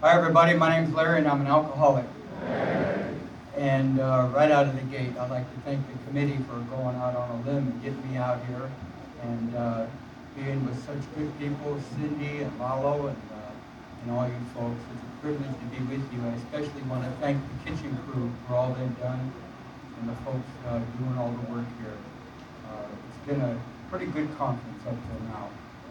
Hi everybody, my name's Larry and I'm an alcoholic. And right out of the gate, I'd like to thank the committee for going out on a limb and getting me out here and being with such good people, Cindy and Lalo and all you folks. It's a privilege to be with you. I especially want to thank the kitchen crew for all they've done and the folks doing all the work here. It's been a pretty good conference up till now.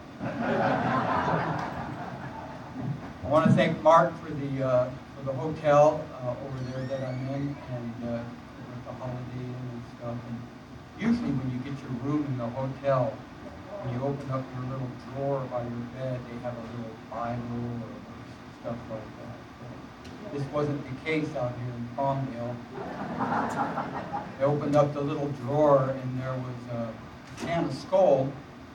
I want to thank Mark for the hotel over there that I'm in, and with the Holiday Inn and stuff. And usually when you get your room in the hotel, when you open up your little drawer by your bed, they have a little Bible or stuff like that. So this wasn't the case out here in Palmdale. They opened up the little drawer, and there was a can of Skol.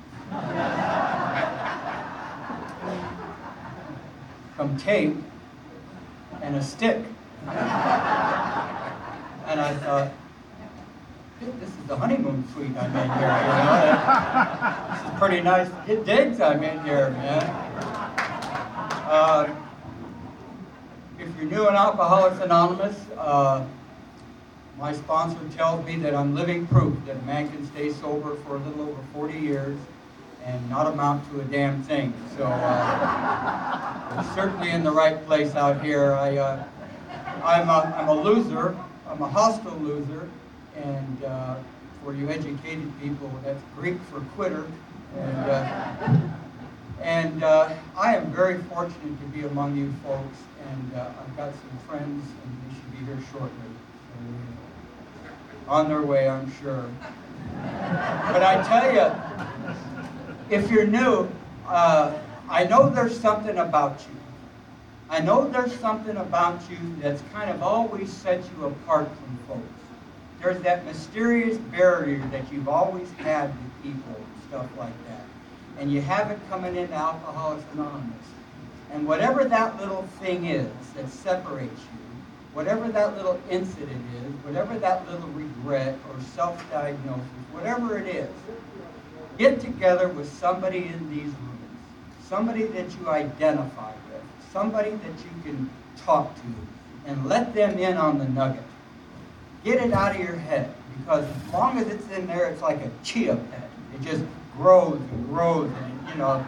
Some tape and a stick. And I thought, this is the honeymoon suite I'm in here, you know? This is pretty nice digs I'm in here, man. If you're new in Alcoholics Anonymous, my sponsor tells me that I'm living proof that a man can stay sober for a little over 40 years and not amount to a damn thing. So I'm certainly in the right place out here. I'm a loser. I'm a hostile loser. And for you educated people, that's Greek for quitter. And I am very fortunate to be among you folks. And I've got some friends, and they should be here shortly. So, on their way, I'm sure. But I tell you, if you're new, I know there's something about you. I know there's something about you that's kind of always set you apart from folks. There's that mysterious barrier that you've always had with people and stuff like that. And you have it coming into Alcoholics Anonymous. And whatever that little thing is that separates you, whatever that little incident is, whatever that little regret or self-diagnosis, whatever it is, get together with somebody in these rooms, somebody that you identify with, somebody that you can talk to, and let them in on the nugget. Get it out of your head, because as long as it's in there, it's like a chia pet. It just grows and grows, and you know.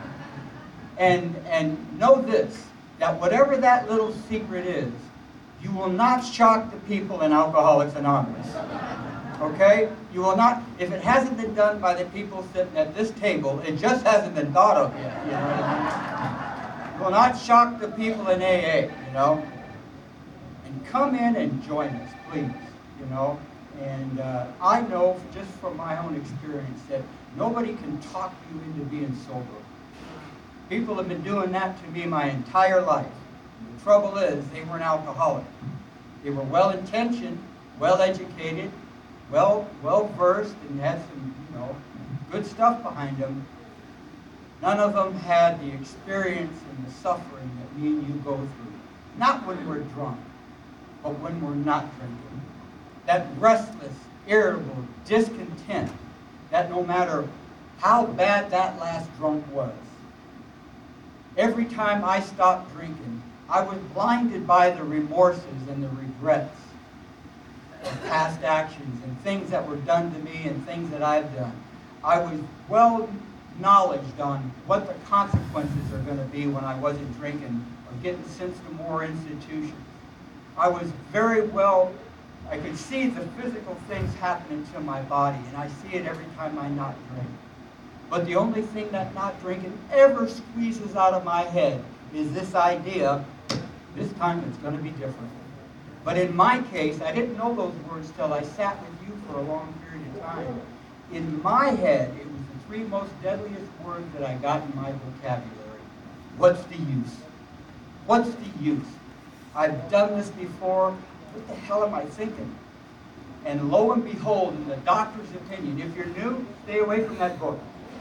And know this, that whatever that little secret is, you will not shock the people in Alcoholics Anonymous. Okay? You will not, if it hasn't been done by the people sitting at this table, it just hasn't been thought of yet, you know what I mean? You will not shock the people in AA, you know? And come in and join us, please, you know? And I know, just from my own experience, that nobody can talk you into being sober. People have been doing that to me my entire life. The trouble is, they weren't alcoholic. They were well-intentioned, well-educated, well-versed, and had some, you know, good stuff behind them. None of them had the experience and the suffering that me and you go through. Not when we're drunk, but when we're not drinking. That restless, irritable discontent, that no matter how bad that last drunk was, every time I stopped drinking, I was blinded by the remorses and the regrets of past actions and things that were done to me and things that I've done. I was well knowledged on what the consequences are going to be when I wasn't drinking or getting sent to more institutions. I was very well, I could see the physical things happening to my body, and I see it every time I not drink. But the only thing that not drinking ever squeezes out of my head is this idea, this time it's going to be different. But in my case, I didn't know those words till I sat with you for a long period of time. In my head, it was the three most deadliest words that I got in my vocabulary. What's the use? What's the use? I've done this before. What the hell am I thinking? And lo and behold, in the doctor's opinion, if you're new, stay away from that book.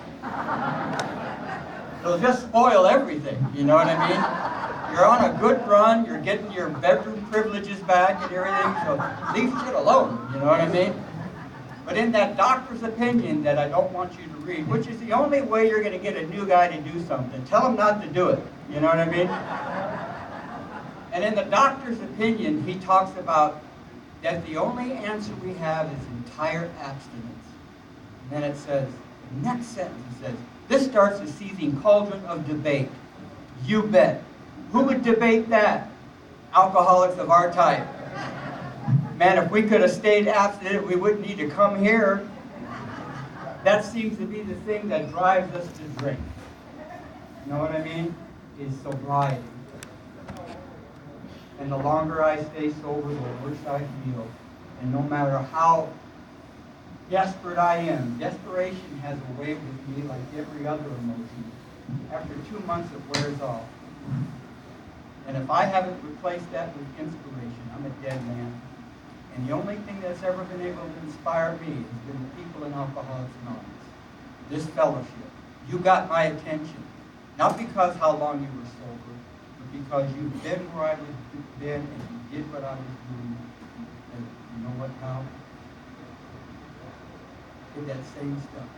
It'll just spoil everything, you know what I mean? You're on a good run, you're getting your bedroom privileges back and everything, so leave shit alone, you know what I mean? But in that doctor's opinion that I don't want you to read, which is the only way you're going to get a new guy to do something, tell him not to do it, you know what I mean? And in the doctor's opinion, he talks about that the only answer we have is entire abstinence. And then it says, the next sentence it says, this starts a seething cauldron of debate. You bet. Who would debate that? Alcoholics of our type. Man, if we could have stayed abstinent, we wouldn't need to come here. That seems to be the thing that drives us to drink. You know what I mean? Is sobriety. And the longer I stay sober, the worse I feel. And no matter how desperate I am, desperation has a way with me like every other emotion. After 2 months, it wears off. And if I haven't replaced that with inspiration, I'm a dead man. And the only thing that's ever been able to inspire me has been the people in Alcoholics Anonymous. This fellowship. You got my attention. Not because how long you were sober, but because you've been where I was been and you did what I was doing. And you know what now? Did that same stuff.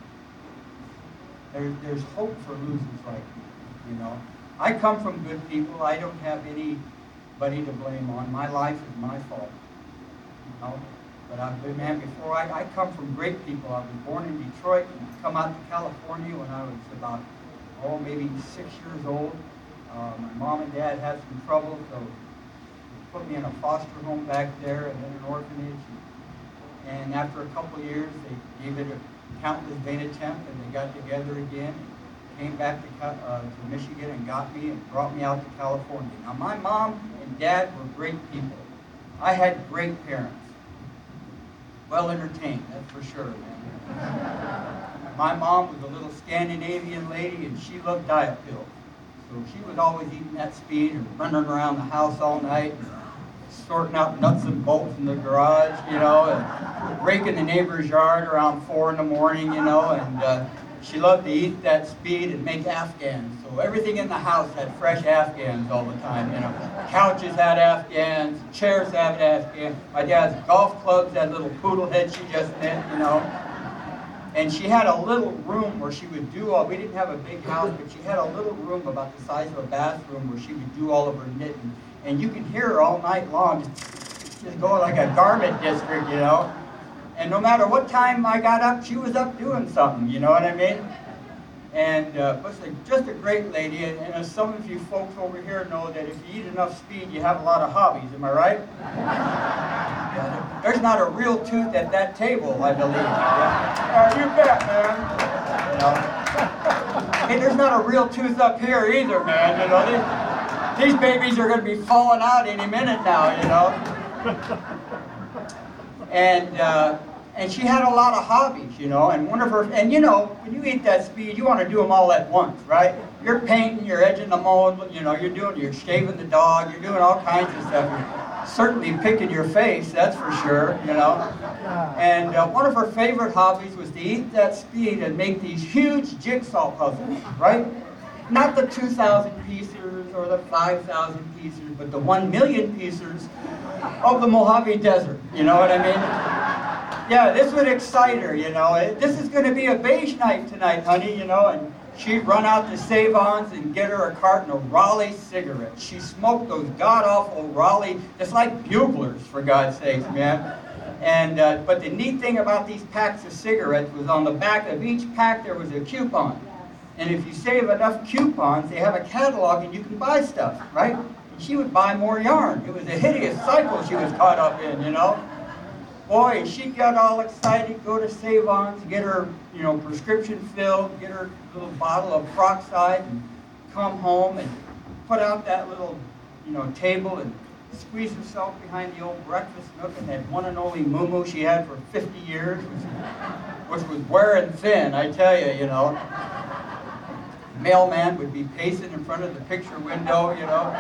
There's hope for losers like me, you know. I come from good people. I don't have anybody to blame on. My life is my fault, you know. But I've been, man, before I come from great people. I was born in Detroit and come out to California when I was about, maybe 6 years old. My mom and dad had some trouble, so they put me in a foster home back there and then an orphanage. And after a couple of years, they gave it a countless vain attempt, and they got together again and came back to Michigan and got me and brought me out to California. Now, my mom and dad were great people. I had great parents. Well entertained, that's for sure, man. My mom was a little Scandinavian lady, and she loved diet pills. So she was always eating that speed and running around the house all night, sorting out nuts and bolts in the garage, you know, and raking the neighbor's yard around 4 in the morning, you know, and she loved to eat that speed and make Afghans. So everything in the house had fresh Afghans all the time, you know. Couches had Afghans, chairs had Afghans. My dad's golf clubs had little poodle heads she just knit, you know. And she had a little room where she would do we didn't have a big house, but she had a little room about the size of a bathroom where she would do all of her knitting. And you could hear her all night long, just going like a garment district, you know. And no matter what time I got up, she was up doing something, you know what I mean? And was just a great lady. And as some of you folks over here know, that if you eat enough speed, you have a lot of hobbies. Am I right? Yeah, there's not a real tooth at that table, I believe. Yeah. You bet, man. You know? Hey, there's not a real tooth up here either, man. You know, these babies are going to be falling out any minute now, you know. And she had a lot of hobbies, you know, and one of her, and you know, when you eat that speed, you want to do them all at once, right? You're painting, you're edging the mold, you know, you're shaving the dog, you're doing all kinds of stuff. You're certainly picking your face, that's for sure, you know. And one of her favorite hobbies was to eat that speed and make these huge jigsaw puzzles, right? Not the 2,000 pieces or the 5,000 pieces, but the 1 million pieces of the Mojave Desert, you know what I mean? Yeah, this would excite her, you know. This is going to be a beige night tonight, honey, you know. And she'd run out to Save-Ons and get her a carton of Raleigh cigarettes. She smoked those god-awful Raleigh, just like buglers, for God's sakes, man. And but the neat thing about these packs of cigarettes was on the back of each pack there was a coupon. And if you save enough coupons, they have a catalog and you can buy stuff, right? And she would buy more yarn. It was a hideous cycle she was caught up in, you know. Boy, she got all excited, go to Save-Ons, get her, you know, prescription filled, get her little bottle of peroxide, and come home and put out that little, you know, table and squeeze herself behind the old breakfast nook and that one and only moo-moo she had for 50 years, which was wearing thin, I tell you, you know. Mailman would be pacing in front of the picture window, you know.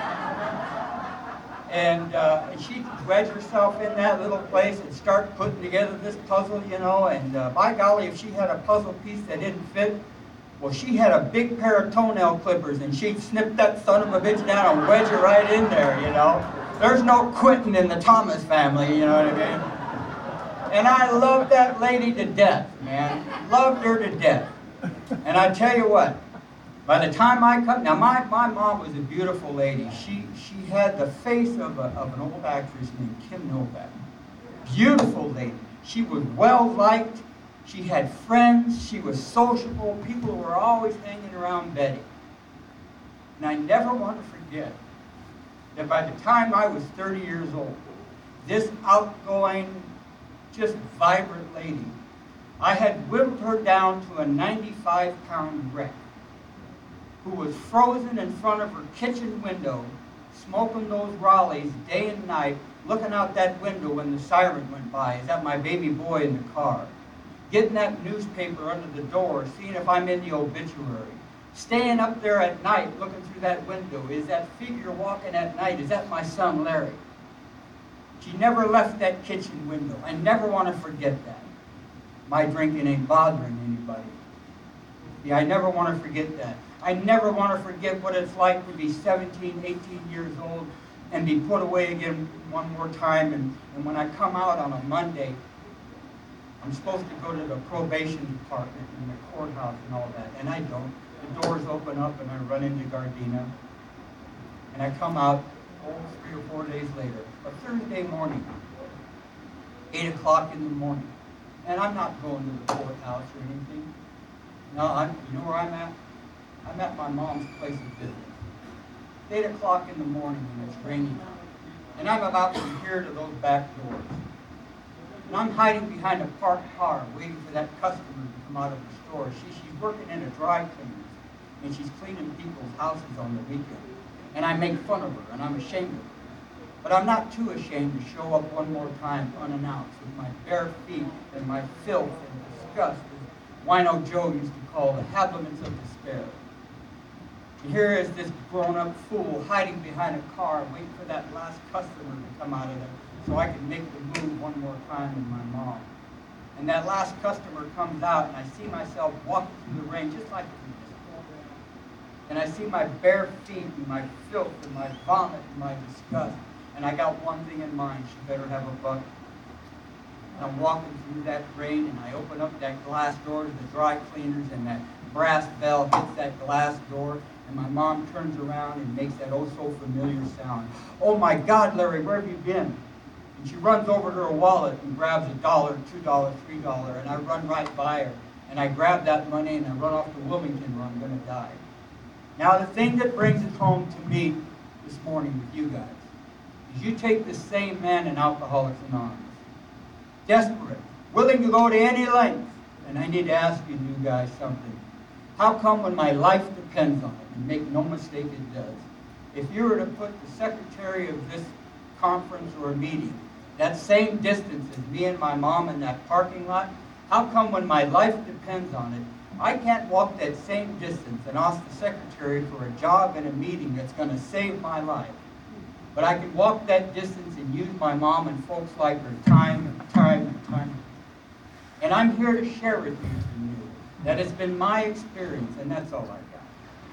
And she'd wedge herself in that little place and start putting together this puzzle, you know, and by golly, if she had a puzzle piece that didn't fit, well, she had a big pair of toenail clippers, and she'd snip that son of a bitch down and wedge it right in there, you know. There's no quitting in the Thomas family, you know what I mean? And I loved that lady to death, man. Loved her to death. And I tell you what, By the time I come, now my mom was a beautiful lady. She had the face of an old actress named Kim Novak. Beautiful lady. She was well liked. She had friends. She was sociable. People were always hanging around Betty. And I never want to forget that by the time I was 30 years old, this outgoing, just vibrant lady, I had whittled her down to a 95-pound wreck who was frozen in front of her kitchen window, smoking those Raleighs day and night, looking out that window when the siren went by. Is that my baby boy in the car? Getting that newspaper under the door, seeing if I'm in the obituary. Staying up there at night, looking through that window. Is that figure walking at night? Is that my son Larry? She never left that kitchen window. I never want to forget that. My drinking ain't bothering anybody. Yeah, I never want to forget that. I never want to forget what it's like to be 17, 18 years old and be put away again one more time. And when I come out on a Monday, I'm supposed to go to the probation department and the courthouse and all that, and I don't. The doors open up and I run into Gardena. And I come out 3 or 4 days later, a Thursday morning, 8 o'clock in the morning. And I'm not going to the courthouse or anything. No, you know where I'm at? I'm at my mom's place of business. 8 o'clock in the morning when it's raining out. And I'm about from here to those back doors. And I'm hiding behind a parked car waiting for that customer to come out of the store. She's working in a dry cleaner, and she's cleaning people's houses on the weekend. And I make fun of her, and I'm ashamed of her. But I'm not too ashamed to show up one more time unannounced with my bare feet and my filth and disgust, as Wino Joe used to call the habiliments of despair. And here is this grown-up fool hiding behind a car waiting for that last customer to come out of there so I can make the move one more time with my mom. And that last customer comes out, and I see myself walking through the rain just like this. And I see my bare feet and my filth and my vomit and my disgust. And I got one thing in mind: she better have a bucket. And I'm walking through that rain, and I open up that glass door to the dry cleaners, and that brass bell hits that glass door, and my mom turns around and makes that oh so familiar sound. "Oh my God, Larry, where have you been?" And she runs over to her wallet and grabs $1, $2, $3, and I run right by her. And I grab that money and I run off to Wilmington where I'm going to die. Now the thing that brings it home to me this morning with you guys is you take the same man in Alcoholics Anonymous. Desperate, willing to go to any length. And I need to ask you guys something. How come when my life depends on it, and make no mistake it does, if you were to put the secretary of this conference or meeting that same distance as me and my mom in that parking lot, how come when my life depends on it, I can't walk that same distance and ask the secretary for a job in a meeting that's going to save my life? But I can walk that distance and use my mom and folks like her time and time and time. And I'm here to share with you that it's been my experience, and that's all I got,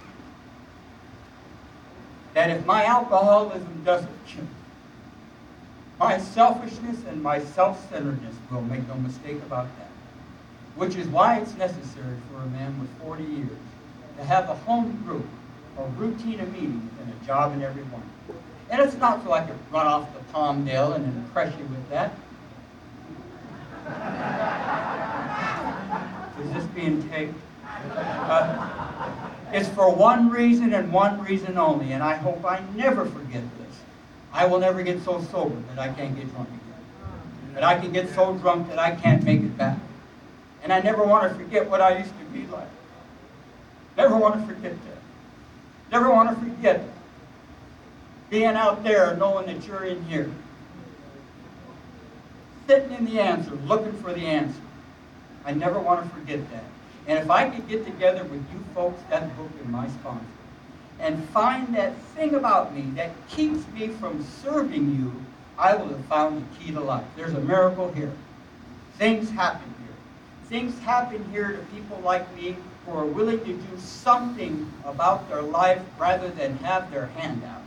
that if my alcoholism doesn't kill me, my selfishness and my self-centeredness will, make no mistake about that. Which is why it's necessary for a man with 40 years to have a home group, a routine of meetings, and a job in every one. And it's not so I can run off to Palmdale and impress you with that. Is this being taped? It's for one reason and one reason only, and I hope I never forget this. I will never get so sober that I can't get drunk again. That I can get so drunk that I can't make it back. And I never want to forget what I used to be like. Never want to forget that. Never want to forget being out there knowing that you're in here. Sitting in the answer, looking for the answer. I never want to forget that. And if I could get together with you folks, that book and my sponsor, and find that thing about me that keeps me from serving you, I will have found the key to life. There's a miracle here. Things happen here. Things happen here to people like me who are willing to do something about their life rather than have their hand out.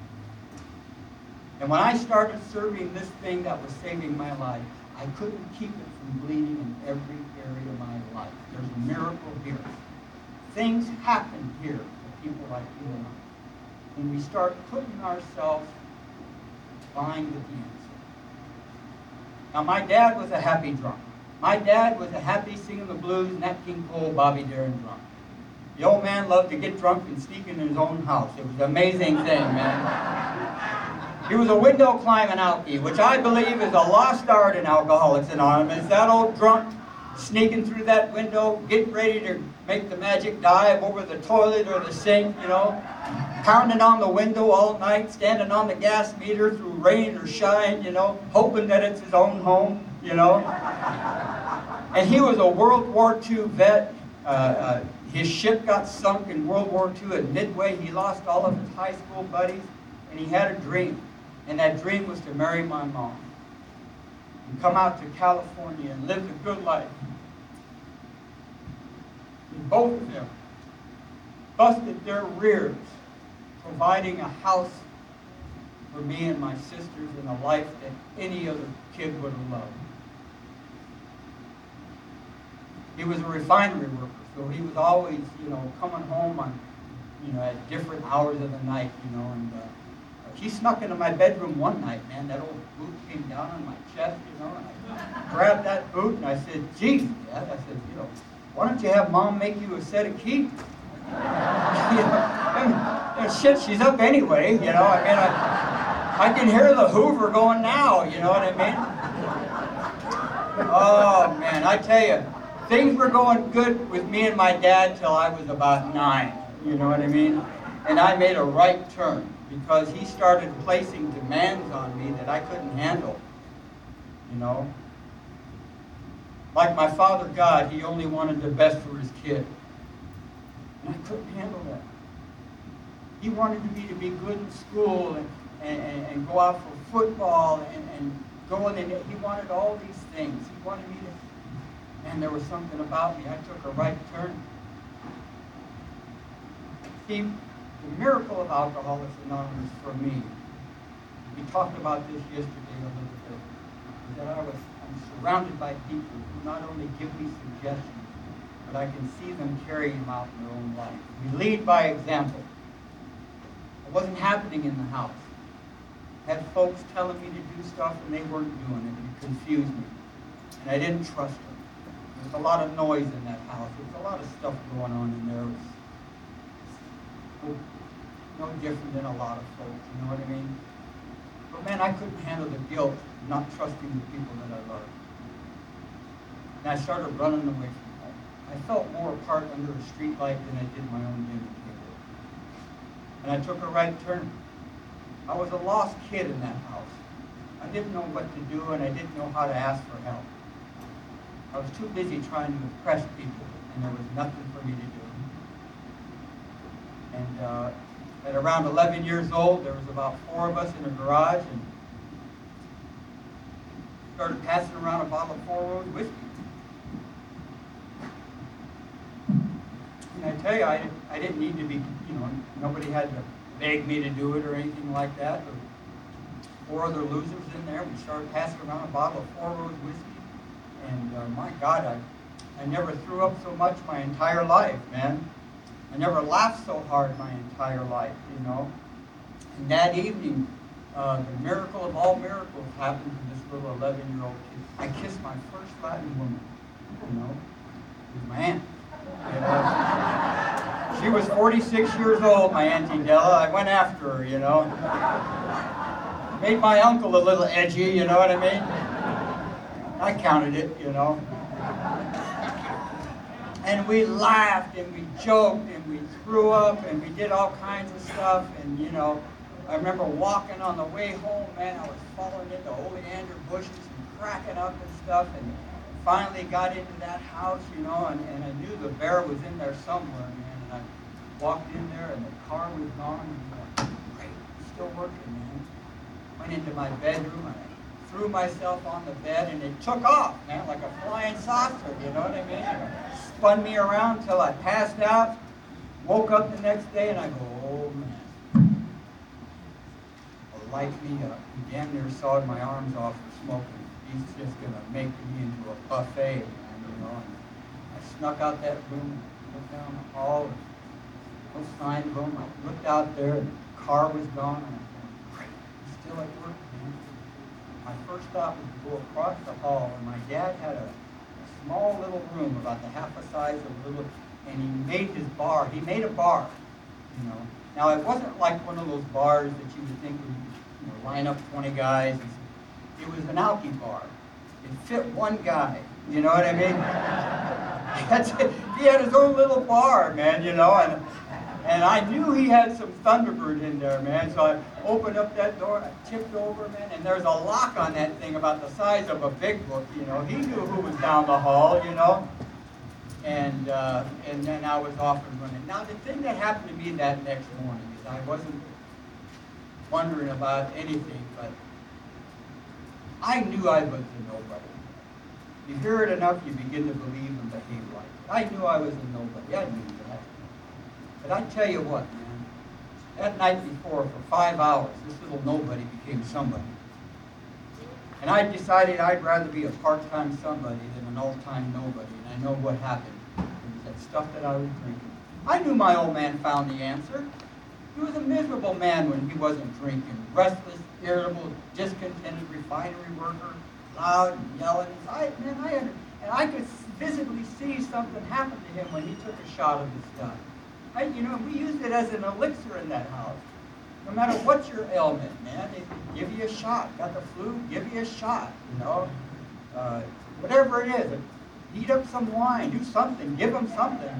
And when I started serving this thing that was saving my life, I couldn't keep it from bleeding in every area of my life. There's a miracle here. things happen here to people like you and I. When we start putting ourselves behind with the answer. Now, my dad was a happy drunk. My dad was a happy singing the blues, Nat King Cole, Bobby Darin drunk. The old man loved to get drunk and sneak in his own house. It was an amazing thing, man. He was a window climbing alkie, which I believe is a lost art in Alcoholics Anonymous. That old drunk sneaking through that window, getting ready to make the magic dive over the toilet or the sink, you know, pounding on the window all night, standing on the gas meter through rain or shine, you know, hoping that it's his own home, you know. And he was a World War II vet. His ship got sunk in World War II at Midway. He lost all of his high school buddies, and he had a dream. And that dream was to marry my mom and come out to California and live a good life. And both of them busted their rears providing a house for me and my sisters and a life that any other kid would have loved. He was a refinery worker, so he was always, you know, coming home on, you know, at different hours of the night, you know, and he snuck into my bedroom one night, man. That old boot came down on my chest, you know, and I grabbed that boot and I said, "Geez, Dad," I said, "you know, why don't you have Mom make you a set of keys?" You know, shit, she's up anyway, you know. I mean, I can hear the Hoover going now, you know what I mean? Oh, man, I tell you, things were going good with me and my dad till I was about 9, you know what I mean? And I made a right turn because he started placing demands on me that I couldn't handle, you know? Like my father God, he only wanted the best for his kid. And I couldn't handle that. He wanted me to be good in school and go out for football and go in, and he wanted all these things. He wanted me to, and there was something about me. I took a right turn. See, the miracle of Alcoholics Anonymous for me, we talked about this yesterday a little bit, is that I'm surrounded by people who not only give me suggestions, but I can see them carry them out in their own life. We lead by example. It wasn't happening in the house. I had folks telling me to do stuff and they weren't doing it. It confused me. And I didn't trust them. There was a lot of noise in that house. There was a lot of stuff going on in there. It was no different than a lot of folks, you know what I mean? But man, I couldn't handle the guilt of not trusting the people that I loved. And I started running away from home. I felt more apart under a street light than I did my own dinner table. And I took a right turn. I was a lost kid in that house. I didn't know what to do, and I didn't know how to ask for help. I was too busy trying to impress people, and there was nothing for me to do. And at around 11 years old, there was about 4 of us in a garage, and started passing around a bottle of Four Rose whiskey. And I tell you, I didn't need to be, you know, nobody had to beg me to do it or anything like that. There were 4 other losers in there. We started passing around a bottle of Four Rose whiskey. And my God, I never threw up so much my entire life, man. I never laughed so hard my entire life, you know. And that evening, the miracle of all miracles happened to this little 11-year-old kid. I kissed my first Latin woman, you know. It was my aunt. And, she was 46 years old, my Auntie Della. I went after her, you know. Made my uncle a little edgy, you know what I mean? I counted it, you know. And we laughed and we joked and we threw up and we did all kinds of stuff. And, you know, I remember walking on the way home, man, I was falling into oleander bushes and cracking up and stuff. And finally got into that house, you know, and I knew the bear was in there somewhere, man. And I walked in there and the car was gone. And I'm like, great, it's still working, man. Went into my bedroom and I threw myself on the bed and it took off, man, like a flying saucer, you know what I mean? It spun me around till I passed out, woke up the next day and I go, oh man. Well, light me up. He damn near sawed my arms off for smoking. He's just going to make me into a buffet, man, you know. And I snuck out that room, Looked down the hall, no sign of him. I looked out there, and the car was gone. And I thought, great, he's still at work, man. My first thought was to go across the hall, and my dad had a small little room about the half the size of a little, and he made his bar. He made a bar, you know. Now, it wasn't like one of those bars that you would think would, line up 20 guys. It was an alky bar. It fit one guy, you know what I mean? He had his own little bar, man, and I knew he had some Thunderbird in there, man, so I opened up that door, and I tipped over, man, and there's a lock on that thing about the size of a big book, He knew who was down the hall, and then I was off and running. Now, the thing that happened to me that next morning is I wasn't wondering about anything, but I knew I was a nobody. You hear it enough, you begin to believe and behave like it. I knew I was a nobody. I knew that. But I tell you what, man, that night before, for 5 hours, this little nobody became somebody. And I decided I'd rather be a part-time somebody than an all-time nobody. And I know what happened. It was that stuff that I was drinking. I knew my old man found the answer. He was a miserable man when he wasn't drinking. Restless, irritable, discontented refinery worker, loud and yelling. And I could visibly see something happen to him when he took a shot of this stuff. We used it as an elixir in that house. No matter what your ailment, man, they give you a shot. Got the flu, give you a shot, Whatever it is, heat up some wine, do something, give them something,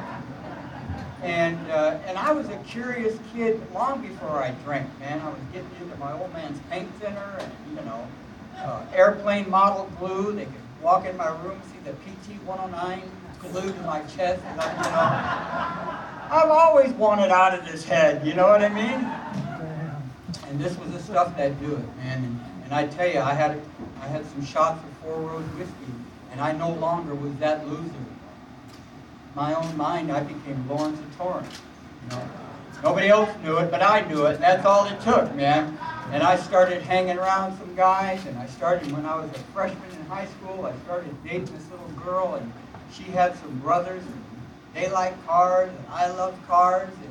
And I was a curious kid long before I drank, man. I was getting into my old man's paint thinner and, airplane model glue. They could walk in my room, see the PT-109 glued to my chest. And I've always wanted out of this head, you know what I mean? And this was the stuff that do it, man. And I tell you, I had some shots of Four Rose whiskey, and I no longer was that loser. My own mind, I became Lawrence of Torrance. Nobody else knew it, but I knew it, and that's all it took, man. And I started hanging around some guys, and when I was a freshman in high school, I started dating this little girl, and she had some brothers, and they liked cars, and I loved cars, and,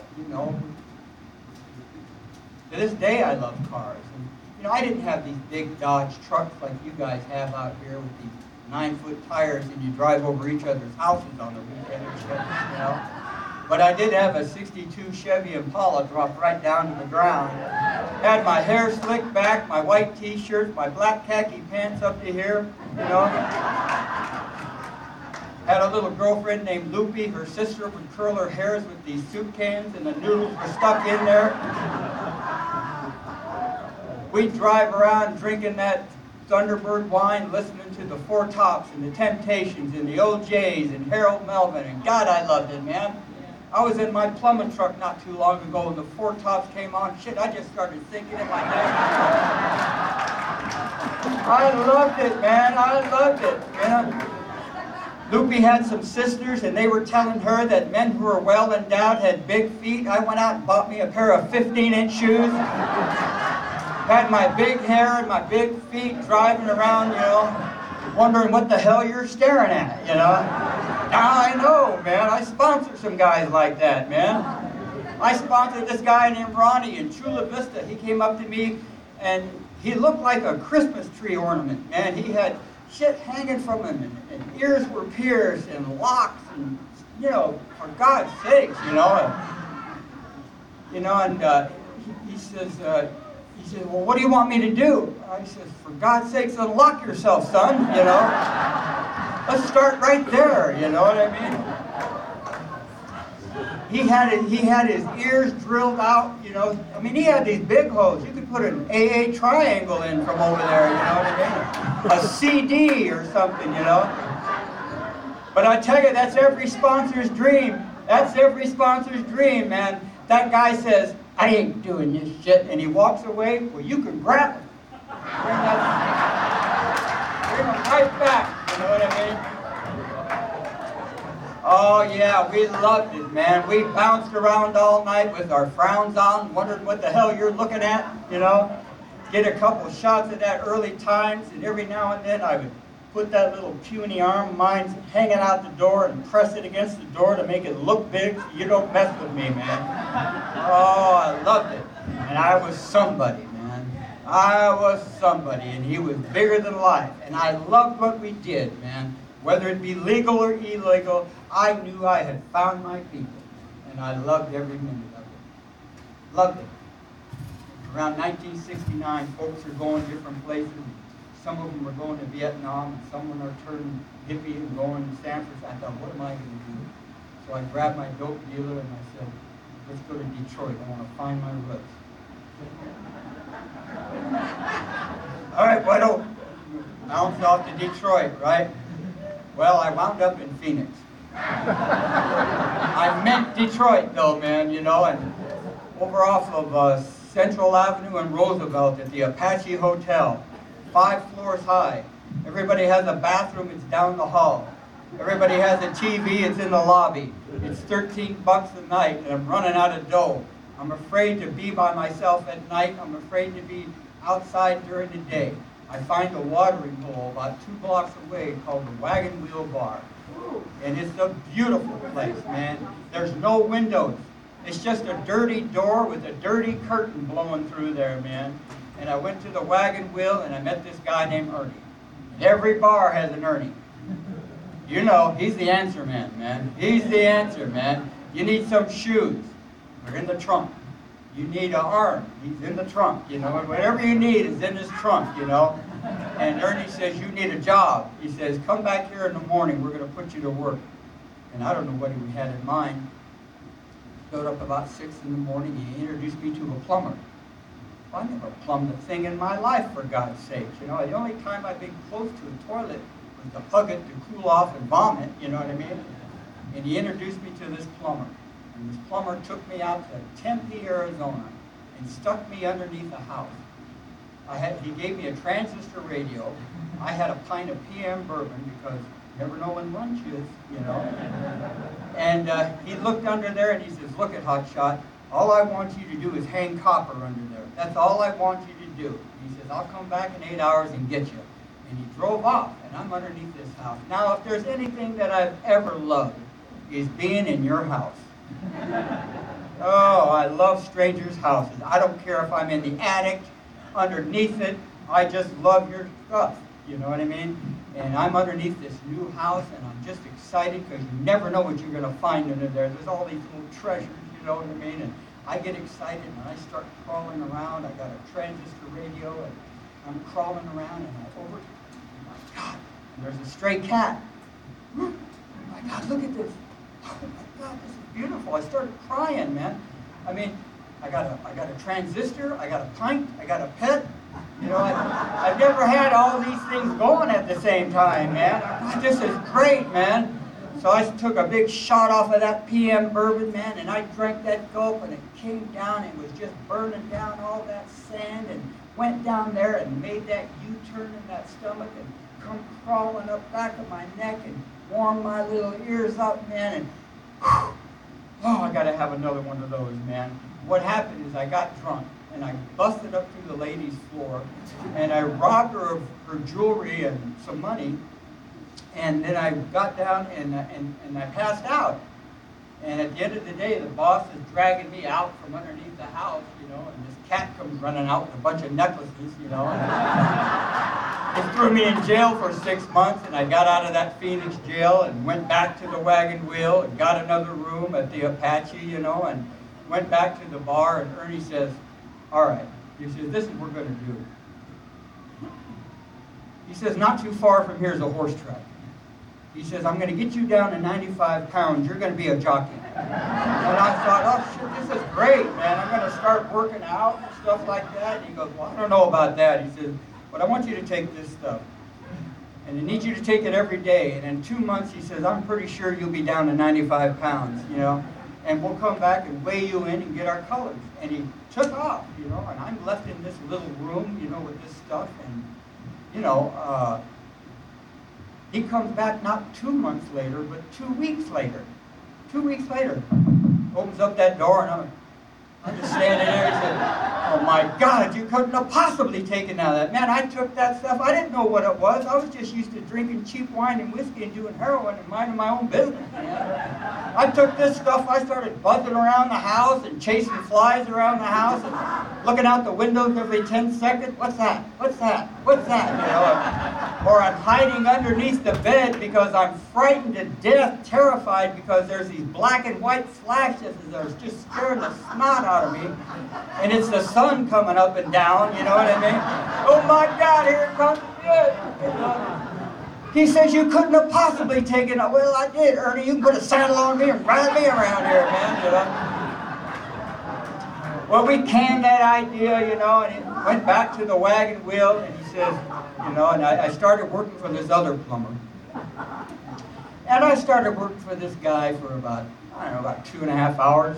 to this day I love cars. And, I didn't have these big Dodge trucks like you guys have out here with these 9-foot tires, and you drive over each other's houses on the weekend or something, But I did have a 62 Chevy Impala drop right down to the ground. Had my hair slicked back, my white t-shirt, my black khaki pants up to here, Had a little girlfriend named Loopy. Her sister would curl her hairs with these soup cans, and the noodles were stuck in there. We'd drive around drinking that Thunderbird wine, listening to the Four Tops and the Temptations and the O'Jays and Harold Melvin, and God, I loved it, man. I was in my plumbing truck not too long ago, and the Four Tops came on. Shit, I just started thinking in my head. I loved it, man. I loved it, man. Loopy had some sisters, and they were telling her that men who were well endowed had big feet. I went out and bought me a pair of 15-inch shoes. Had my big hair and my big feet driving around, wondering what the hell you're staring at, Now I know, man. I sponsored some guys like that, man. I sponsored this guy named Ronnie in Chula Vista. He came up to me, and he looked like a Christmas tree ornament, man. He had shit hanging from him, and ears were pierced, and locks, and, for God's sakes, he says, well, what do you want me to do? I said, for God's sakes, unlock yourself, son, Let's start right there, you know what I mean? He had his ears drilled out, he had these big holes. You could put an AA triangle in from over there, you know what I mean? A CD or something, But I tell you, that's every sponsor's dream. That's every sponsor's dream, man. That guy says, I ain't doing this shit, and he walks away. Well, you can grab him. Bring him right back, you know what I mean? Oh, yeah, we loved it, man. We bounced around all night with our frowns on, wondering what the hell you're looking at, Get a couple shots of that early times, and every now and then I would put that little puny arm of mine hanging out the door and press it against the door to make it look big. You don't mess with me, man. Oh, I loved it. And I was somebody, man. I was somebody, and he was bigger than life. And I loved what we did, man. Whether it be legal or illegal, I knew I had found my people. And I loved every minute of it. Loved it. Around 1969, folks are going different places. Some of them are going to Vietnam, and some of them are turning hippie and going to Stanford. I thought, what am I going to do? So I grabbed my dope dealer and I said, let's go to Detroit. I want to find my roots. All right, why don't bounce off to Detroit, right? Well, I wound up in Phoenix. I meant Detroit, though, man, you know, and over off of Central Avenue and Roosevelt at the Apache Hotel, 5 floors high. Everybody has a bathroom, it's down the hall. Everybody has a TV, it's in the lobby. It's $13 a night, and I'm running out of dough. I'm afraid to be by myself at night. I'm afraid to be outside during the day. I find a watering hole about 2 blocks away called the Wagon Wheel Bar. And it's a beautiful place, man. There's no windows. It's just a dirty door with a dirty curtain blowing through there, man. And I went to the Wagon Wheel and I met this guy named Ernie. And every bar has an Ernie. You know, he's the answer man, man. He's the answer, man. You need some shoes. They're in the trunk. You need an arm. He's in the trunk, you know. And whatever you need is in his trunk, you know. And Ernie says, you need a job. He says, come back here in the morning. We're going to put you to work. And I don't know what he had in mind. Showed up about 6 in the morning. He introduced me to a plumber. Well, I never plumbed a thing in my life, for God's sake. You know, the only time I've been close to a toilet was to hug it, to cool off and vomit, you know what I mean? And he introduced me to this plumber. And this plumber took me out to Tempe, Arizona, and stuck me underneath a house. He gave me a transistor radio. I had a pint of PM bourbon because you never know when lunch is, you know. And he looked under there and he says, look at Hotshot, all I want you to do is hang copper under there. That's all I want you to do. He says, I'll come back in 8 hours and get you. And he drove off, and I'm underneath this house. Now, if there's anything that I've ever loved, is being in your house. Oh, I love strangers' houses. I don't care if I'm in the attic, underneath it. I just love your stuff. You know what I mean? And I'm underneath this new house, and I'm just excited because you never know what you're going to find under there. There's all these little treasures, you know what I mean? And I get excited, and I start crawling around. I got a transistor radio, and I'm crawling around, and I oh my God, and there's a stray cat. Oh my God, look at this. Oh my God, this is beautiful. I started crying, man. I mean, I got a transistor, I got a pint, I got a pet. You know, I've never had all these things going at the same time, man. God, this is great, man. So I took a big shot off of that PM bourbon, man, and I drank that gulp, and it came down and was just burning down all that sand, and went down there and made that U-turn in that stomach and come crawling up back of my neck and warm my little ears up, man, and whew, oh, I got to have another one of those, man. What happened is I got drunk, and I busted up through the ladies' floor, and I robbed her of her jewelry and some money, and then I got down and I passed out. And at the end of the day, the boss is dragging me out from underneath the house, you know, and this cat comes running out with a bunch of necklaces, you know. And they threw me in jail for 6 months, and I got out of that Phoenix jail and went back to the Wagon Wheel and got another room at the Apache, you know, and went back to the bar, and Ernie says, all right, he says, this is what we're going to do. He says, not too far from here is a horse track. He says, I'm going to get you down to 95 pounds. You're going to be a jockey. And I thought, oh, shit, this is great, man. I'm going to start working out and stuff like that. And he goes, well, I don't know about that. He says, but I want you to take this stuff. And I need you to take it every day. And in 2 months, he says, I'm pretty sure you'll be down to 95 pounds, you know. And we'll come back and weigh you in and get our colors. And he took off, you know. And I'm left in this little room, you know, with this stuff. And, you know, he comes back not 2 months later, but 2 weeks later. 2 weeks later, opens up that door, and I'm just standing there. He said, Oh my God, you couldn't have possibly taken none of that. Man, I took that stuff. I didn't know what it was. I was just used to drinking cheap wine and whiskey and doing heroin and minding my own business, man. I took this stuff. I started buzzing around the house and chasing flies around the house and looking out the windows every 10 seconds. What's that? What's that? What's that? You know, or I'm hiding underneath the bed because I'm frightened to death, terrified because there's these black and white flashes that are just scaring the snot out of me. And it's the sun coming up and down, you know what I mean? Oh my God, here it comes again. He says, you couldn't have possibly taken it. Well, I did, Ernie. You can put a saddle on me and ride me around here, man, you know? Well, we canned that idea, you know, and it went back to the wagon wheel, and he says, you know, and I started working for this other plumber. And I started working for this guy for about, I don't know, about 2.5 hours.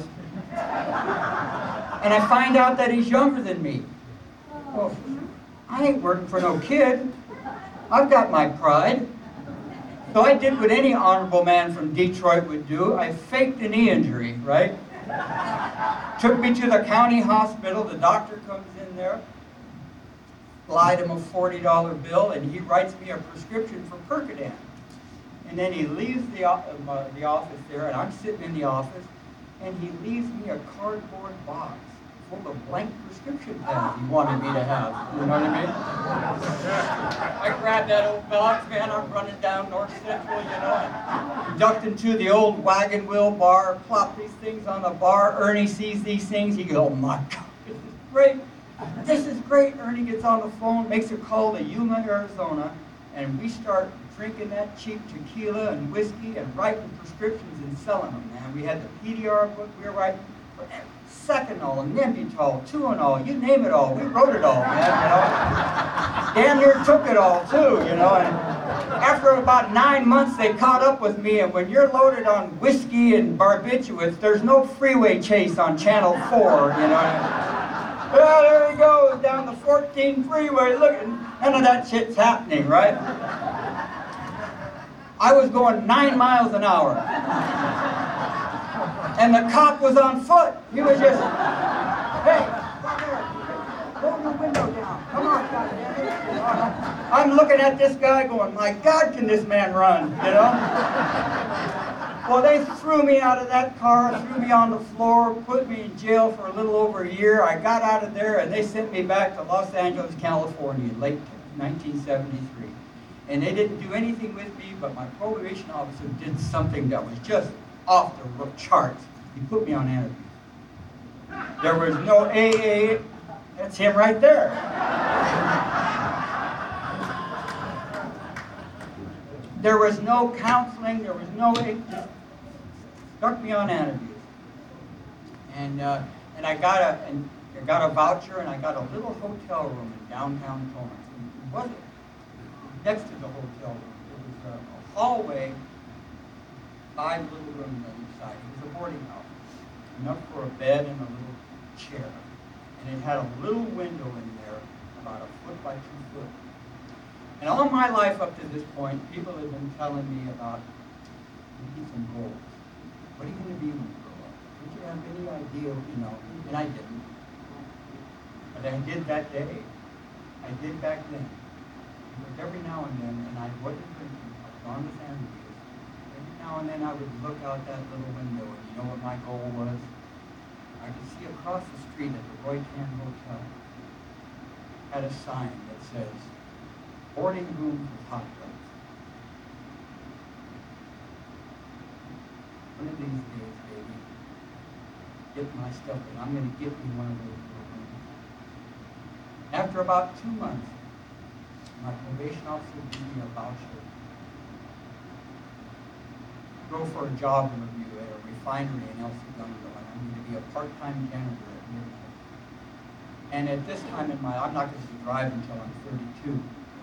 And I find out that he's younger than me. Well, I ain't working for no kid. I've got my pride. So I did what any honorable man from Detroit would do. I faked a knee injury, right? Took me to the county hospital. The doctor comes in there, slide him a $40 bill, and he writes me a prescription for Percodan. And then he leaves the office there, and I'm sitting in the office, and he leaves me a cardboard box full of blank prescription pens he wanted me to have. You know what I mean? I grabbed that old box, man. I'm running down North Central, you know, and ducked into the old wagon wheel bar, plop these things on the bar. Ernie sees these things. He goes, oh my God, this is great. This is great. Ernie gets on the phone, makes a call to Yuma, Arizona, and we start drinking that cheap tequila and whiskey and writing prescriptions and selling them, man. We had the PDR book we were writing for Seconal, Nembutal, Tuinal, you name it all. We wrote it all, man, you know. Damn near took it all, too, you know. And after about 9 months, they caught up with me, and when you're loaded on whiskey and barbiturates, there's no freeway chase on Channel 4, you know. Well, there he goes, down the 14 freeway, look, none of that shit's happening, right? I was going 9 miles an hour. And the cop was on foot. He was just, hey, roll your window down. Come on, goddammit. I'm looking at this guy going, my God, can this man run, you know? Well, they threw me out of that car, threw me on the floor, put me in jail for a little over a year. I got out of there, and they sent me back to Los Angeles, California in late 1973. And they didn't do anything with me, but my probation officer did something that was just off the charts. He put me on antabuse. There was no AA. That's him right there. There was no counseling. There was no. Just stuck me on antabuse. And I got a voucher, and I got a little hotel room in downtown Torrance. It wasn't next to the hotel room. It was a hallway, 5 little rooms on each side. It was a boarding house, enough for a bed and a little chair. And it had a little window in there, about 1 foot by 2 foot. And all my life up to this point, people have been telling me about, you need some goals. What are you going to be when you grow up? Did you have any idea, you know? And I didn't. But I did that day. I did back then. But every now and then, and I wasn't drinking, I was on the sandwiches. Every now and then I would look out that little window, and you know what my goal was? I could see across the street at the Roy Tan Hotel had a sign that says, boarding room for hot dogs. One of these days, baby, get my stuff, and I'm going to get me one of those little rooms. After about 2 months, my probation officer gave me a voucher. Go for a job interview at a refinery in El Segundo, and I'm going to be a part-time janitor at Midway. And at this time in my life, I'm not going to drive until I'm 32.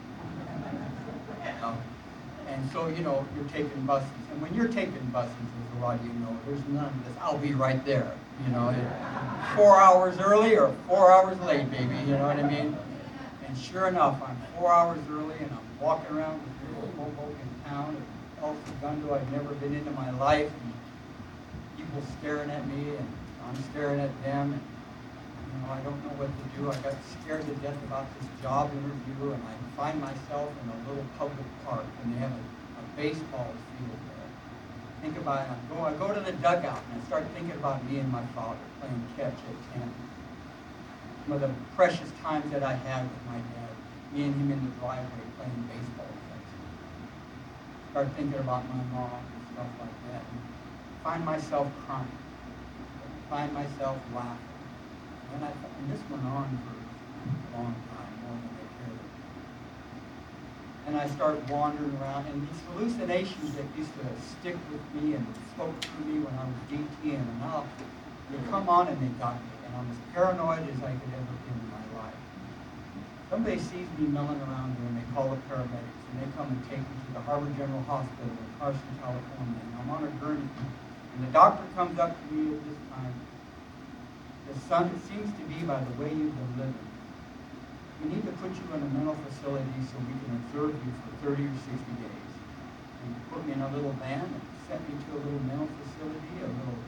And so, you know, you're taking buses. And when you're taking buses, as a lot of you know, there's none of this, I'll be right there. You know, 4 hours early or 4 hours late, baby, you know what I mean? And sure enough, I'm 4 hours early, and I'm walking around this little Hoboken town of El Segundo I've never been into my life, and people staring at me, and I'm staring at them. And I don't know what to do. I got scared to death about this job interview, and I find myself in a little public park, and they have a baseball field there. Think about it. I go to the dugout, and I start thinking about me and my father playing catch at 10. Some of the precious times that I had with my dad, me and him in the driveway playing baseball catch. Start thinking about my mom and stuff like that, and find myself crying. Find myself laughing. And this went on for a long time, more than I cared. And I started wandering around, and these hallucinations that used to stick with me and float through me when I was DTing, and now they come on and they got me. And I'm as paranoid as I could ever be in my life. Somebody sees me milling around here, and they call the paramedics, and they come and take me to the Harbor General Hospital in Carson, California. And I'm on a gurney. And the doctor comes up to me at this time. The son, it seems to be by the way you've been living. We need to put you in a mental facility so we can observe you for 30 or 60 days. And he put me in a little van and sent me to a little mental facility, a little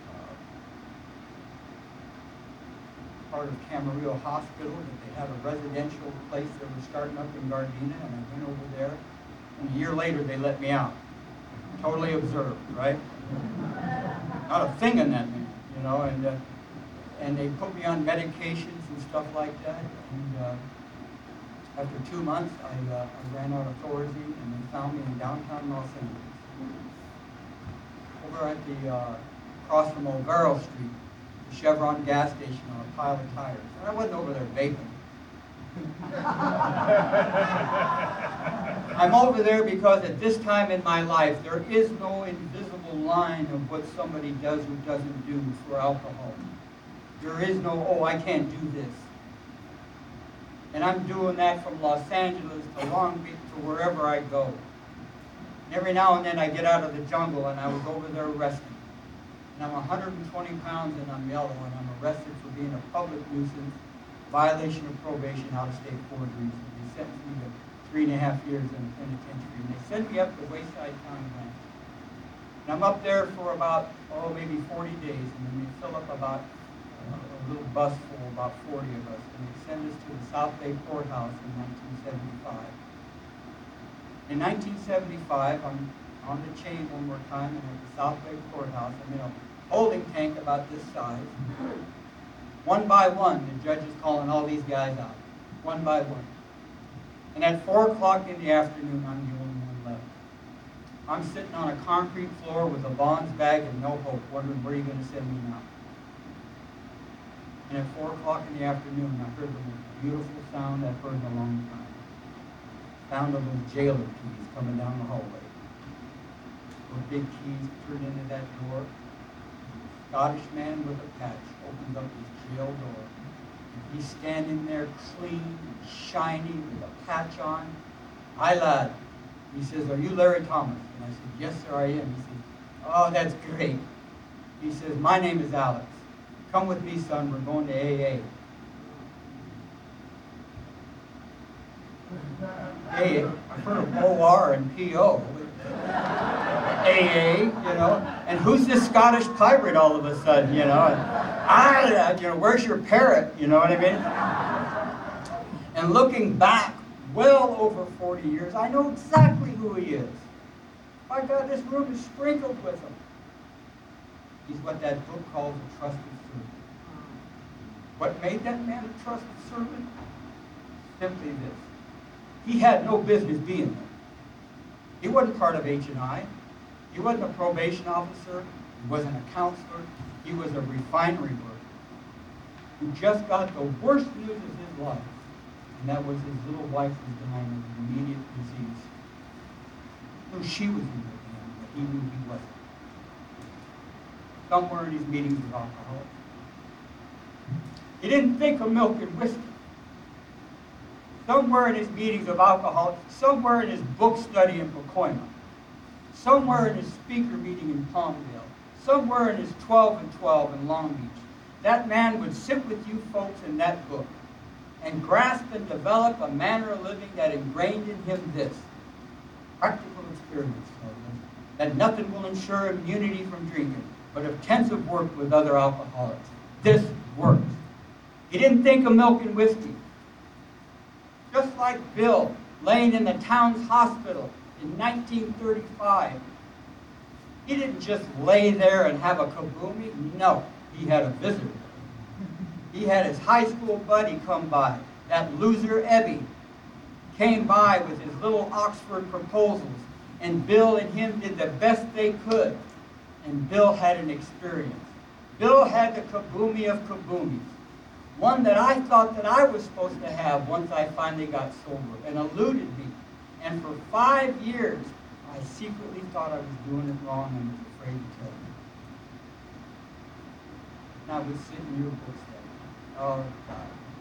part of Camarillo Hospital, that they had a residential place that was starting up in Gardena, and I went over there. And a year later, they let me out. Totally observed, right? Not a thing in that man, and they put me on medications and stuff like that. And after 2 months, I ran out of Thorazine, and they found me in downtown Los Angeles. Over at the across from Olvero Street, the Chevron gas station on a pile of tires. And I wasn't over there vaping. I'm over there because at this time in my life, there is no invisible line of what somebody does or doesn't do for alcohol. There is no, oh, I can't do this. And I'm doing that from Los Angeles to Long Beach to wherever I go. And every now and then I get out of the jungle and I was over there resting. And I'm 120 pounds and I'm yellow, and I'm arrested for being a public nuisance, violation of probation, out-of-state forgery. They sentenced me to 3.5 years in the penitentiary. And they send me up to Wayside County Ranch. And I'm up there for about, maybe 40 days. And then they fill up about a little bus full, about 40 of us, and they send us to the South Bay Courthouse in 1975. In 1975, I'm on the chain one more time, and at the South Bay Courthouse, I'm in a holding tank about this size. One by one, the judge is calling all these guys out, one by one. And at 4 o'clock in the afternoon, I'm the only one left. I'm sitting on a concrete floor with a bonds bag and no hope, wondering where you're going to send me now. And at 4 o'clock in the afternoon, I heard the most beautiful sound I've heard in a long time. Sound of those jailer keys coming down the hallway. Those big keys turned into that door. A Scottish man with a patch opens up his jail door. And he's standing there clean, shiny, with a patch on. Hi, lad. He says, are you Larry Thomas? And I said, yes, sir, I am. He says, oh, that's great. He says, my name is Alex. Come with me, son. We're going to AA. AA. I've heard of OR and PO. AA, And who's this Scottish pirate all of a sudden, where's your parrot? You know what I mean? And looking back, well over 40 years, I know exactly who he is. My God, this room is sprinkled with him. He's what that book calls a trusted servant. What made that man a trusted servant? Simply this. He had no business being there. He wasn't part of H&I. He wasn't a probation officer. He wasn't a counselor. He was a refinery worker who just got the worst news of his life, and that was his little wife was dying of an immediate disease. So she was in with him, but he knew he wasn't. Somewhere in his meetings with alcoholics, he didn't think of milk and whiskey. Somewhere in his meetings of alcoholics, somewhere in his book study in Pacoima, somewhere in his speaker meeting in Palmdale, somewhere in his 12 and 12 in Long Beach, that man would sit with you folks in that book and grasp and develop a manner of living that ingrained in him this practical experience, that nothing will ensure immunity from drinking, but if tensive work with other alcoholics. This works. He didn't think of milk and whiskey. Just like Bill, laying in the town's hospital in 1935. He didn't just lay there and have a kaboomy. No, he had a visitor. He had his high school buddy come by. That loser Ebby came by with his little Oxford proposals, and Bill and him did the best they could. And Bill had an experience. Bill had the kaboomy of kaboomies. One that I thought that I was supposed to have once I finally got sober, and eluded me. And for 5 years, I secretly thought I was doing it wrong and was afraid to tell you. And I would sit in your books there. Oh, God.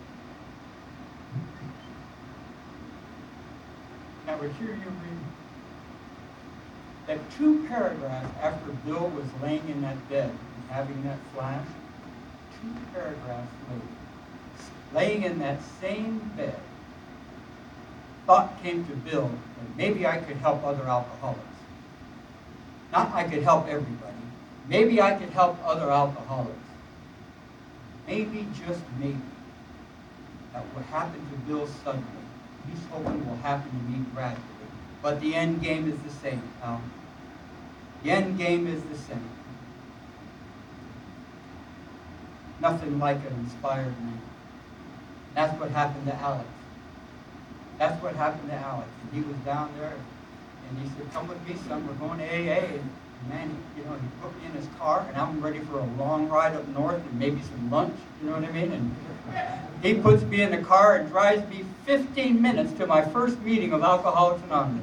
And I would hear you read that 2 paragraphs after Bill was laying in that bed and having that flash, 2 paragraphs later, laying in that same bed, thought came to Bill that maybe I could help other alcoholics. Not I could help everybody. Maybe I could help other alcoholics. Maybe, just maybe, that what happened to Bill suddenly, he's hoping will happen to me gradually. But the end game is the same, pal. The end game is the same. Nothing like an inspired man. That's what happened to Alex. That's what happened to Alex. And he was down there, and he said, "Come with me, son. We're going to AA." And man, he put me in his car, and I'm ready for a long ride up north and maybe some lunch. You know what I mean? And he puts me in the car and drives me 15 minutes to my first meeting of Alcoholics Anonymous.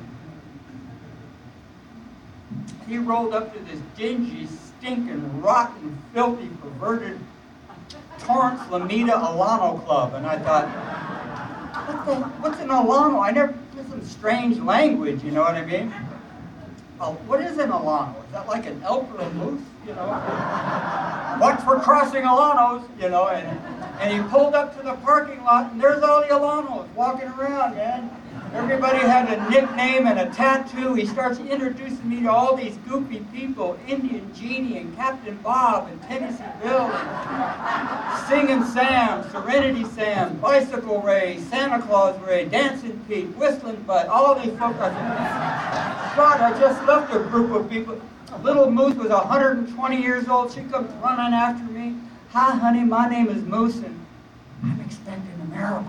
He rolled up to this dingy, stinking, rotten, filthy, perverted Torrance Lameda Alano Club, and I thought, what's an Alano? I never did some strange language, you know what I mean? What is an Alano? Is that like an elk or a moose? Watch for crossing Alanos, and he pulled up to the parking lot, and there's all the Alanos walking around, man. Everybody had a nickname and a tattoo. He starts introducing me to all these goofy people, Indian Genie and Captain Bob and Tennessee Bill and Singing Sam, Serenity Sam, Bicycle Ray, Santa Claus Ray, Dancing Pete, Whistling Bud, all these folks. God, I just left a group of people. Little Moose was 120 years old. She comes running after me. "Hi, honey, my name is Moose, and I'm expecting a miracle."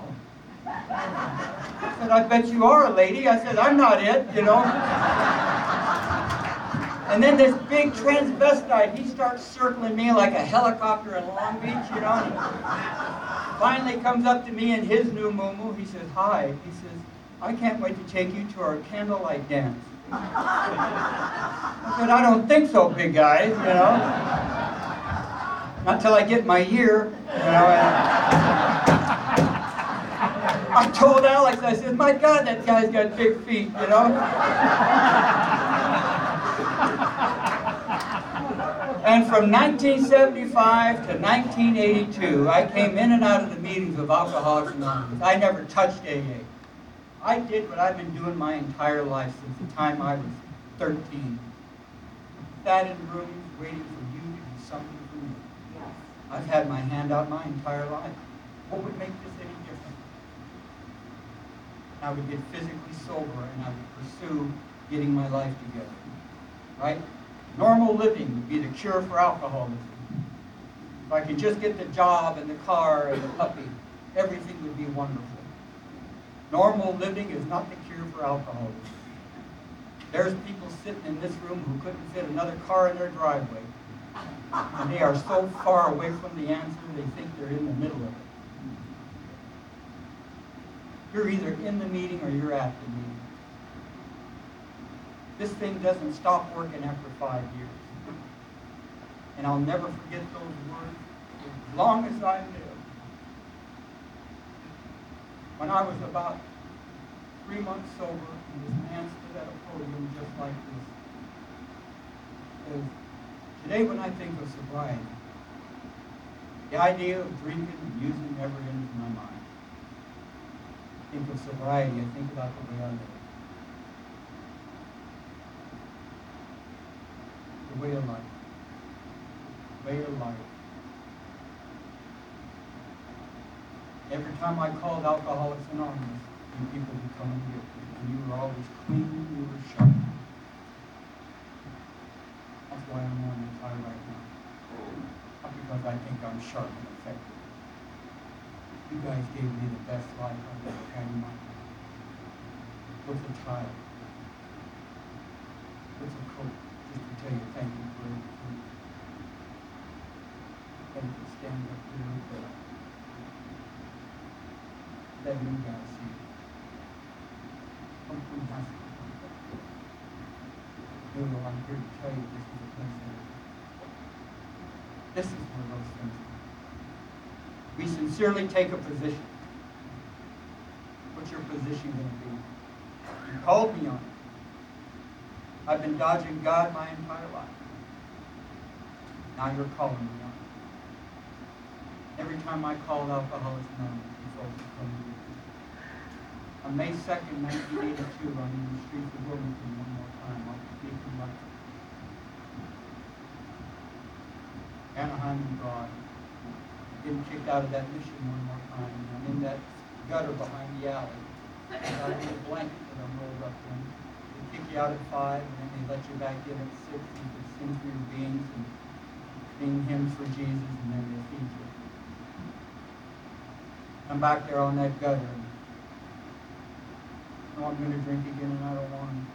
I said, "I bet you are, lady." I said, "I'm not it, And then this big transvestite, he starts circling me like a helicopter in Long Beach, And finally comes up to me in his new moo-moo. He says, "Hi." He says, "I can't wait to take you to our candlelight dance." I said, "I don't think so, big guy, Not till I get my year, I told Alex, I said, "My God, that guy's got big feet, And from 1975 to 1982, I came in and out of the meetings of Alcoholics Anonymous. I never touched AA. I did what I've been doing my entire life since the time I was 13. Sat in rooms waiting for you to do something for me. I've had my hand out my entire life. What would make this any different? I would get physically sober and I would pursue getting my life together. Right? Normal living would be the cure for alcoholism. If I could just get the job and the car and the puppy, everything would be wonderful. Normal living is not the cure for alcoholism. There's people sitting in this room who couldn't fit another car in their driveway. And they are so far away from the answer, they think they're in the middle of it. You're either in the meeting or you're at the meeting. This thing doesn't stop working after 5 years. And I'll never forget those words as long as I live. When I was about 3 months sober, and this man stood at a podium just like this. Says, "Today when I think of sobriety, the idea of drinking and using never enters my mind. I think of sobriety, I think about the way I live. The way of life. The way of life. Every time I called Alcoholics Anonymous, you people would come and get me. And you were always clean, you were sharp. That's why I'm on this high right now. Not because I think I'm sharp and effective. You guys gave me the best life I've ever had in my life. What's a child? What's a coat? Just to tell you thank you for everything. Then you can stand up here and let you guys see. Hopefully that's I'm here to tell you this is a place that this is one of those things. We sincerely take a position. What's your position going to be? You called me on it. I've been dodging God my entire life. Now you're calling me on it. Every time I called Alcoholics Anonymous, you folks would come to me. On May 2nd, 1982, I'm in the streets of Wilmington one more time. I'll speak from my Anaheim and God. Getting kicked out of that mission one more time. And I'm in that gutter behind the alley. I need a blanket that I'm rolled up in. They kick you out at 5, and then they let you back in at 6. You can sing through your beans and sing hymns for Jesus, and then they feed you. I'm back there on that gutter. And I'm going to drink again, and I don't want to.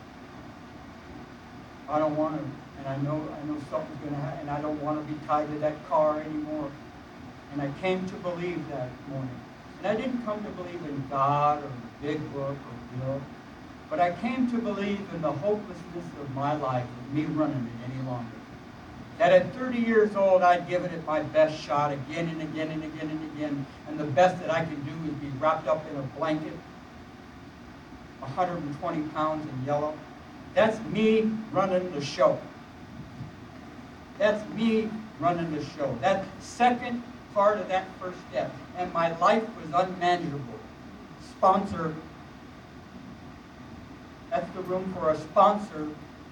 I don't want to. And I know something's going to happen, and I don't want to be tied to that car anymore. And I came to believe that morning. And I didn't come to believe in God or the big book or Bill, but I came to believe in the hopelessness of my life, of me running it any longer. That at 30 years old, I'd given it my best shot again and again and again and again, and the best that I could do was be wrapped up in a blanket, 120 pounds in yellow. That's me running the show. That's me running the show. That second part of that first step. And my life was unmanageable. Sponsor. That's the room for a sponsor.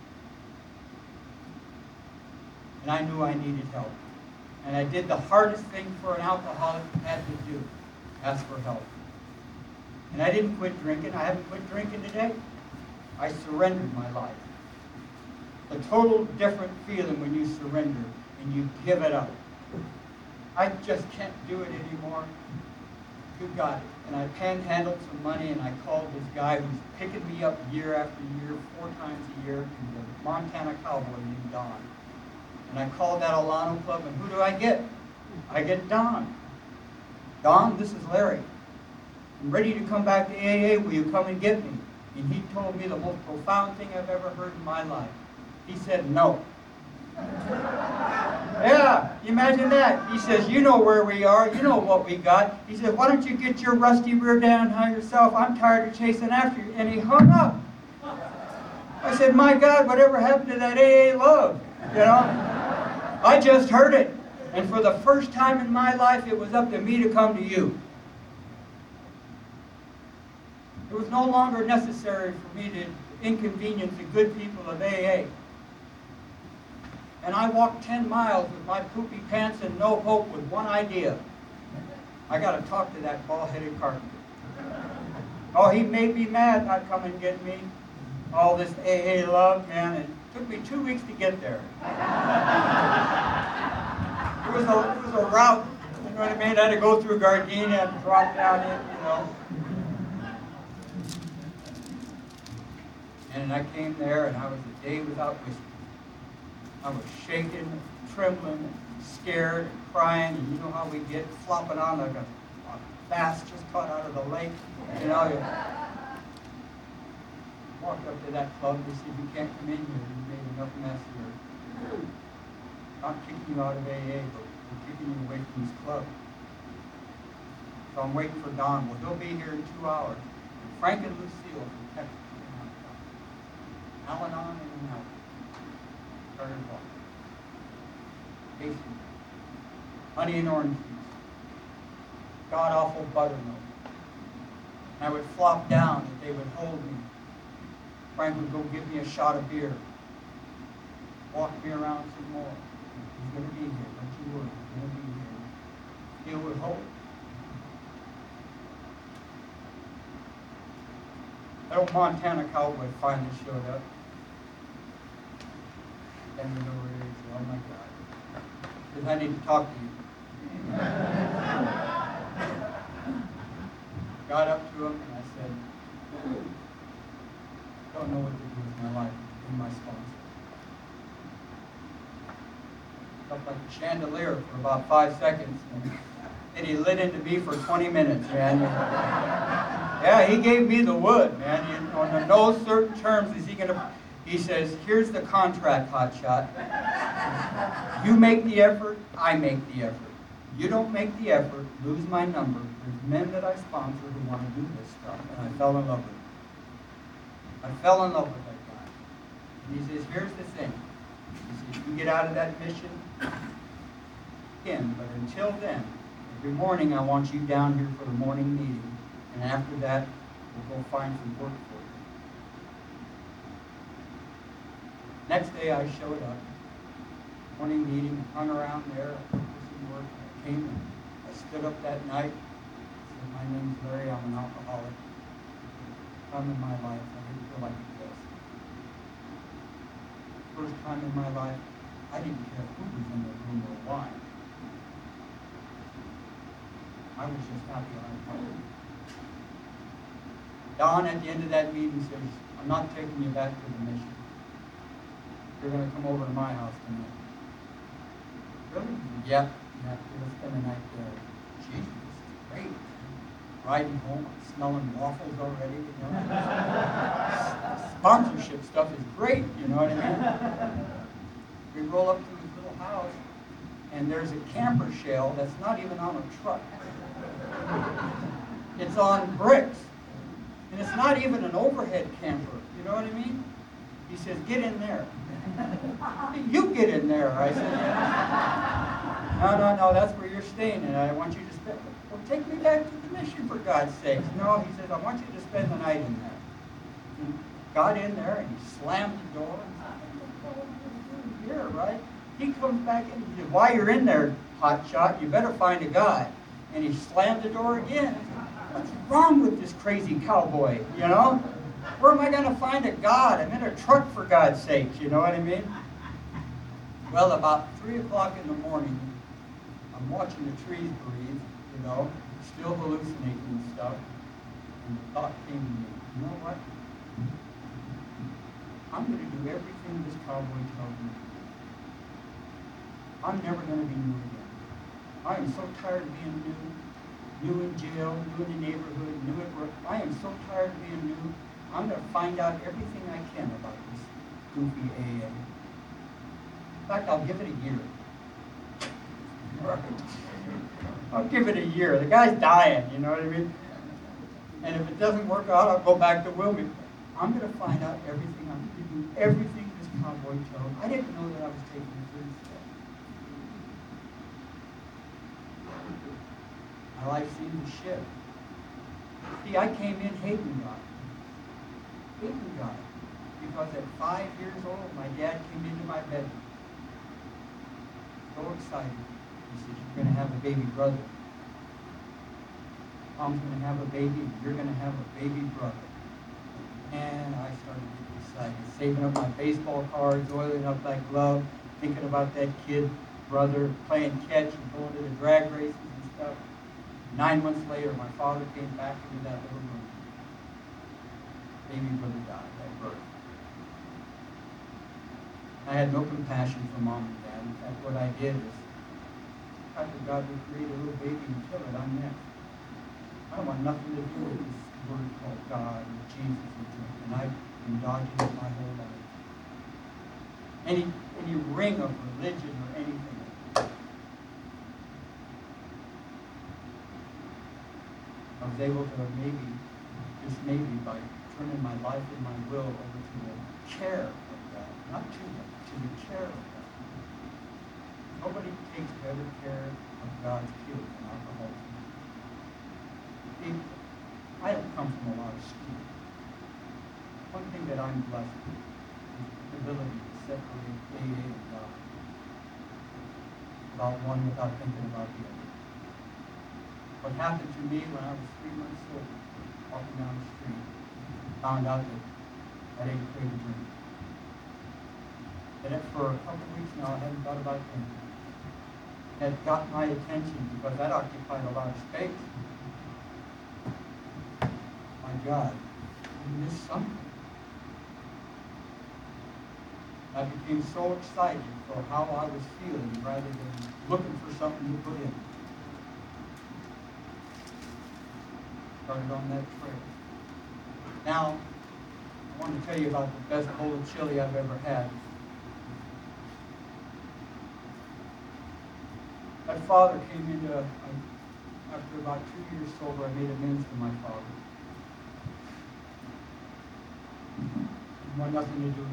And I knew I needed help. And I did the hardest thing for an alcoholic had to do. Ask for help. And I didn't quit drinking. I haven't quit drinking today. I surrendered my life. A total different feeling when you surrender and you give it up. I just can't do it anymore. You got it. And I panhandled some money, and I called this guy who's picking me up year after year, 4 times a year, to the Montana cowboy named Don. And I called that Alano Club, and who do I get? I get Don. Don, this is Larry. I'm ready to come back to AA. Will you come and get me? And he told me the most profound thing I've ever heard in my life. He said, no. Yeah, imagine that. He says, you know where we are. You know what we got. He said, why don't you get your rusty rear down high yourself? I'm tired of chasing after you. And he hung up. I said, my God, whatever happened to that AA love? You know? I just heard it. And for the first time in my life, it was up to me to come to you. It was no longer necessary for me to inconvenience the good people of AA. And I walked 10 miles with my poopy pants and no hope with one idea. I got to talk to that bald-headed carpenter. Oh, he may be mad not come and get me. All this AA love, man. It took me 2 weeks to get there. It was a route, you know what I mean? I had to go through Gardena and drop down in, you know. And I came there, and I was a day without whiskey. I was shaking, trembling, and scared, and crying, and you know how we get flopping on like a bass just caught out of the lake. You know, you walked up to that club, they said, you can't come in here, you made enough mess here. Not kicking you out of AA, but we're kicking you away from this club. So I'm waiting for Don. Well, he'll be here in 2 hours. And Frank and Lucille from Texas. Al-Anon and out. Started walking. Tasting. Honey and orange juice. God-awful buttermilk. And I would flop down and they would hold me. Frank would go give me a shot of beer. Walk me around some more. He's going to be here. Don't you worry. He's going to be here. He would hold. That old Montana cowboy finally showed up. And we know where he is. Oh my God. Because I need to talk to you. Got up to him and I said, don't know what to do with my life. Be my sponsor. Up like a chandelier for about 5 seconds. And he lit into me for 20 minutes, man. Yeah, he gave me the wood, man. On no certain terms is he going to... He says, here's the contract, hotshot. You make the effort, I make the effort. You don't make the effort, lose my number. There's men that I sponsor who want to do this stuff. And I fell in love with him. I fell in love with that guy. And he says, here's the thing. He says, you get out of that mission, but until then, every morning I want you down here for the morning meeting. And after that, we'll go find some work for you. Next day I showed up. Morning meeting, hung around there, I did some work. I came and I stood up that night. I said, my name's Larry, I'm an alcoholic. Time in my life, I didn't feel like this. First time in my life, I didn't care who was in the room or why. I was just happy I was home. Don at the end of that meeting says, I'm not taking you back to the mission. You're going to come over to my house tonight. Really? Yep. Yeah, let's spend the night there. Jesus, this is great. Riding home, I'm smelling waffles already. You know? Sponsorship stuff is great, you know what I mean? We roll up to this little house, and there's a camper shell that's not even on a truck. It's on bricks. And it's not even an overhead camper, you know what I mean? He says, get in there. You get in there, I said. No, that's where you're staying, and I want you to spend, well, take me back to the mission, for God's sakes. No, he says, I want you to spend the night in there. He got in there, and he slammed the door, and said, here, right? He comes back in, he said, while you're in there, hotshot, you better find a God. And he slammed the door again. What's wrong with this crazy cowboy, you know? Where am I going to find a God? I'm in a truck, for God's sakes, you know what I mean? Well, about 3 o'clock in the morning, I'm watching the trees breathe, you know, still hallucinating and stuff. And the thought came to me, you know what? I'm going to do everything this cowboy tells me. I'm never going to be new again. I am so tired of being new. New in jail, new in the neighborhood, new at work. I am so tired of being new. I'm going to find out everything I can about this goofy AA. In fact, I'll give it a year. Right. I'll give it a year. The guy's dying, you know what I mean? And if it doesn't work out, I'll go back to Wilmington. I'm going to find out everything. I'm going to do everything this cowboy told. I didn't know that I was taking the first step. My life seemed to shift. See, I came in hating God. Hating God. Because at 5 years old, my dad came into my bedroom. So excited. He said, you're going to have a baby brother. Mom's going to have a baby, and you're going to have a baby brother. And I started to get excited. Saving up my baseball cards, oiling up that glove, thinking about that kid, brother, playing catch and going to the drag races and stuff. 9 months later, my father came back into that little room. Baby brother died at birth. I had no compassion for mom and dad. In fact, what I did is, after God would create a little baby and kill it, I'm next. I don't want nothing to do with this word called God or Jesus or drink. And I've been dodging it my whole life. Any ring of religion or anything. I was able to maybe, just maybe, by turning my life and my will over to the care of God, not to Him, to the care of God. Nobody takes better care of God's kids than alcoholics. See, I don't come from a lot of schools. One thing that I'm blessed with is the ability to separate AA and God. About one without thinking about the other. What happened to me when I was 3 months old, walking down the street, found out that I didn't crave a drink. Did it for a couple of weeks now. I hadn't thought about drinking. It had got my attention because that occupied a lot of space. My God, I missed something. I became so excited for how I was feeling rather than looking for something to put in. Started on that trail. Now, I want to tell you about the best bowl of chili I've ever had. My father came into, after about 2 years sober, I made amends to my father. He wanted nothing to do with it.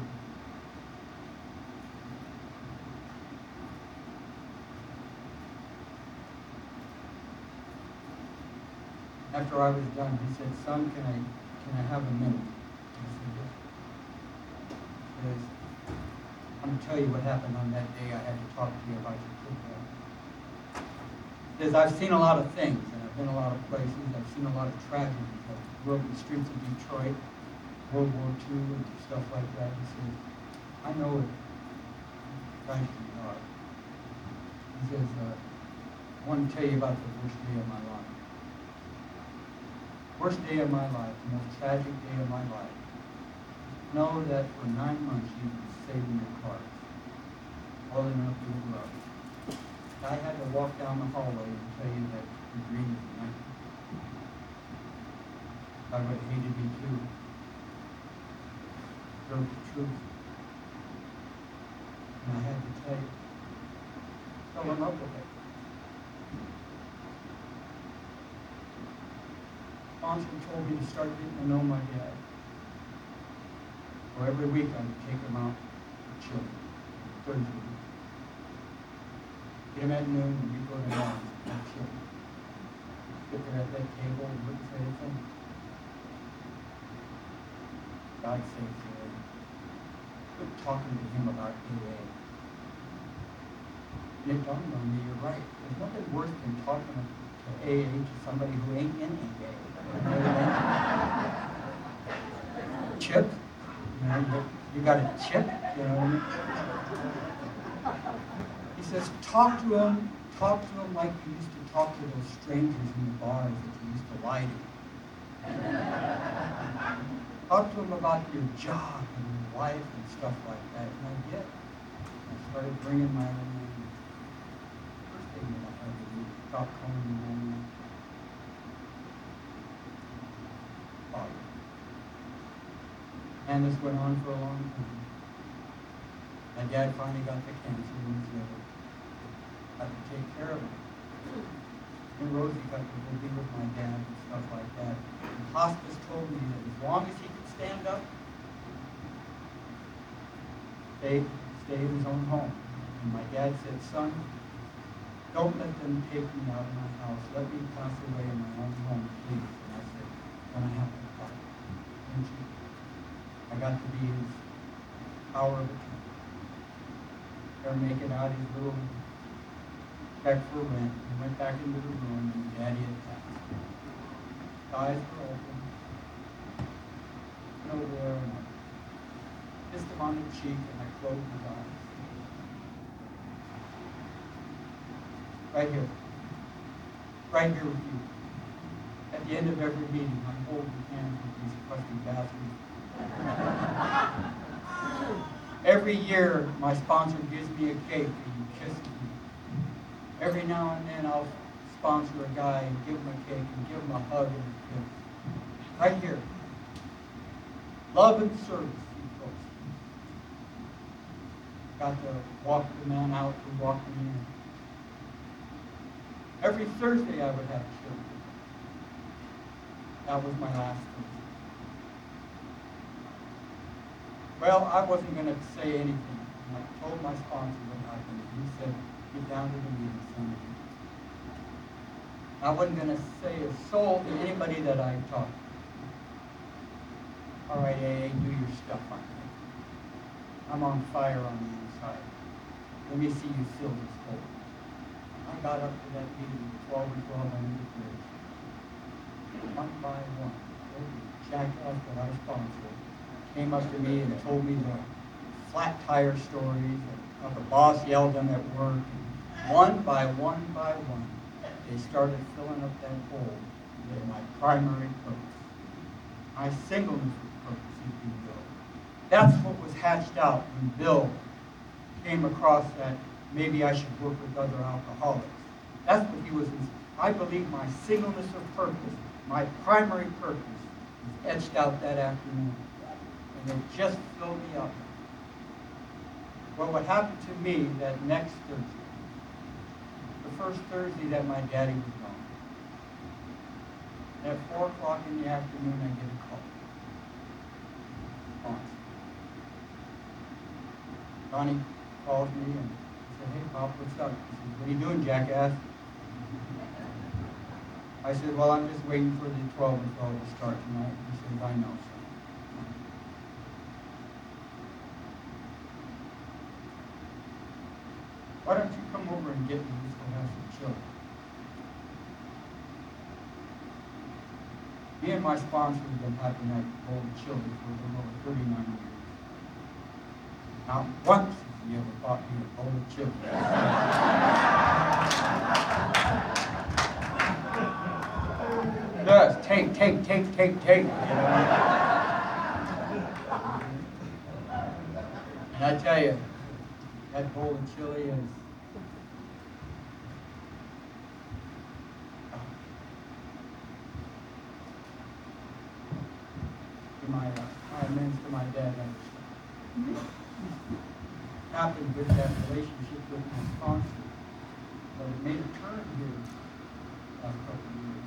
After I was done, he said, "Son, can I have a minute?" I said, "Yes." He says, "I'm going to tell you what happened on that day. I had to talk to you about your kidnapping." He says, "I've seen a lot of things, and I've been a lot of places. I've seen a lot of tragedies. I grew up in the streets of Detroit, World War II, and stuff like that." He says, "I know it tragedy hard." He says, "I want to tell you about the worst day of my life. Worst day of my life, the most tragic day of my life. Know that for 9 months you've been saving your cars, holding up your gloves. I had to walk down the hallway and tell you that your dream is a nightmare. I would have hated me too. Wrote the truth. And I had to tell you. Fell in love with it. Sponsor told me to start getting to know my dad. So every week I would take him out for chili, Thursday. Get him at noon and we go to lunch and have chili. Sit there at that table and wouldn't say anything. God sakes, quit talking to him about AA. And it dawned on me, you're right. There's nothing worse than talking to AA to somebody who ain't in AA. Chip, you got a chip, you know what I mean? He says, talk to him like you used to talk to those strangers in the bars that you used to lie to. Talk to him about your job and your wife and stuff like that. And I did. I started bringing my own name. First thing that I had to do was stop calling me my name. And this went on for a long time. My dad finally got the cancer in his liver. I had to take care of him. And Rosie got to go be with my dad and stuff like that. And hospice told me that as long as he could stand up, stay in his own home. And my dad said, "Son, don't let them take me out of my house. Let me pass away in my own home, please." And I said, "Then I have to fight." And I got to be his power of attorney. They're making out his little check for rent. He went back into the room and Daddy had passed. His eyes were open. Went over there and I kissed him on the cheek and I closed his eyes. Right here. Right here with you. At the end of every meeting, I'm holding hands with these crusty bastards. Every year, my sponsor gives me a cake and he kisses me. Every now and then, I'll sponsor a guy and give him a cake and give him a hug and a kiss. Right here. Love and service, he quotes. Got to walk the man out who walked me in. Every Thursday, I would have chili. That was my last Thursday. Well, I wasn't going to say anything. And I told my sponsor what happened. He said, "Get down to the meeting Sunday." I wasn't going to say a soul to anybody that I talked to. All right, AA, do your stuff on me. I'm on fire on the inside. Let me see you fill this hole. I got up to that meeting 12 and 12 under the bridge. One by one, every jackass that I sponsored came up to me and told me the flat tire stories and how the boss yelled at them at work. And one by one, they started filling up that hole with my primary purpose. My singleness of purpose, if you will. That's what was hatched out when Bill came across that maybe I should work with other alcoholics. That's what he was. I believe my singleness of purpose, my primary purpose, was etched out that afternoon. And it just filled me up. Well, what happened to me that next Thursday, the first Thursday that my daddy was gone, at 4 o'clock in the afternoon, I get a call. Honestly. Donnie calls me and said, "Hey, Pop, what's up?" He said, "What are you doing, jackass?" I said, "Well, I'm just waiting for the 12 and 12 to start tonight." He said, "I know, son." Why don't you come over and get me? Let's go have some chili. Me and my sponsor have been having that bowl of chili for a little over 39 years. Not once has he ever bought me a bowl of chili. Just take. You know? And I tell you, that bowl of chili is my amends to my dad. Happened with that relationship with my sponsor, but it made a turn here last couple of years.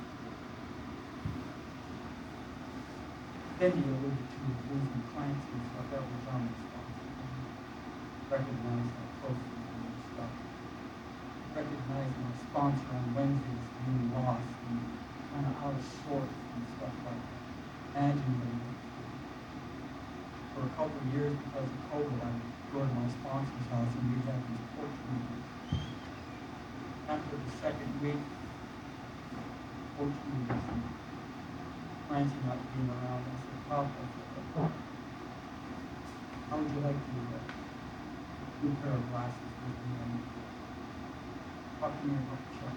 Then you alluded to losing clients and stuff. That was on the sponsor. Recognize how close we were and stuff. Recognize my sponsor on Wednesdays being lost and kind of out of sorts and stuff like that. Imagine me. For a couple of years, because of COVID, I would go to my sponsor's house and we'd have these porch meetings. After the second week, porch meetings, and Clancy not being around, I said, "Papa, how would you like to new pair of glasses with me and talk to me about Chuck?"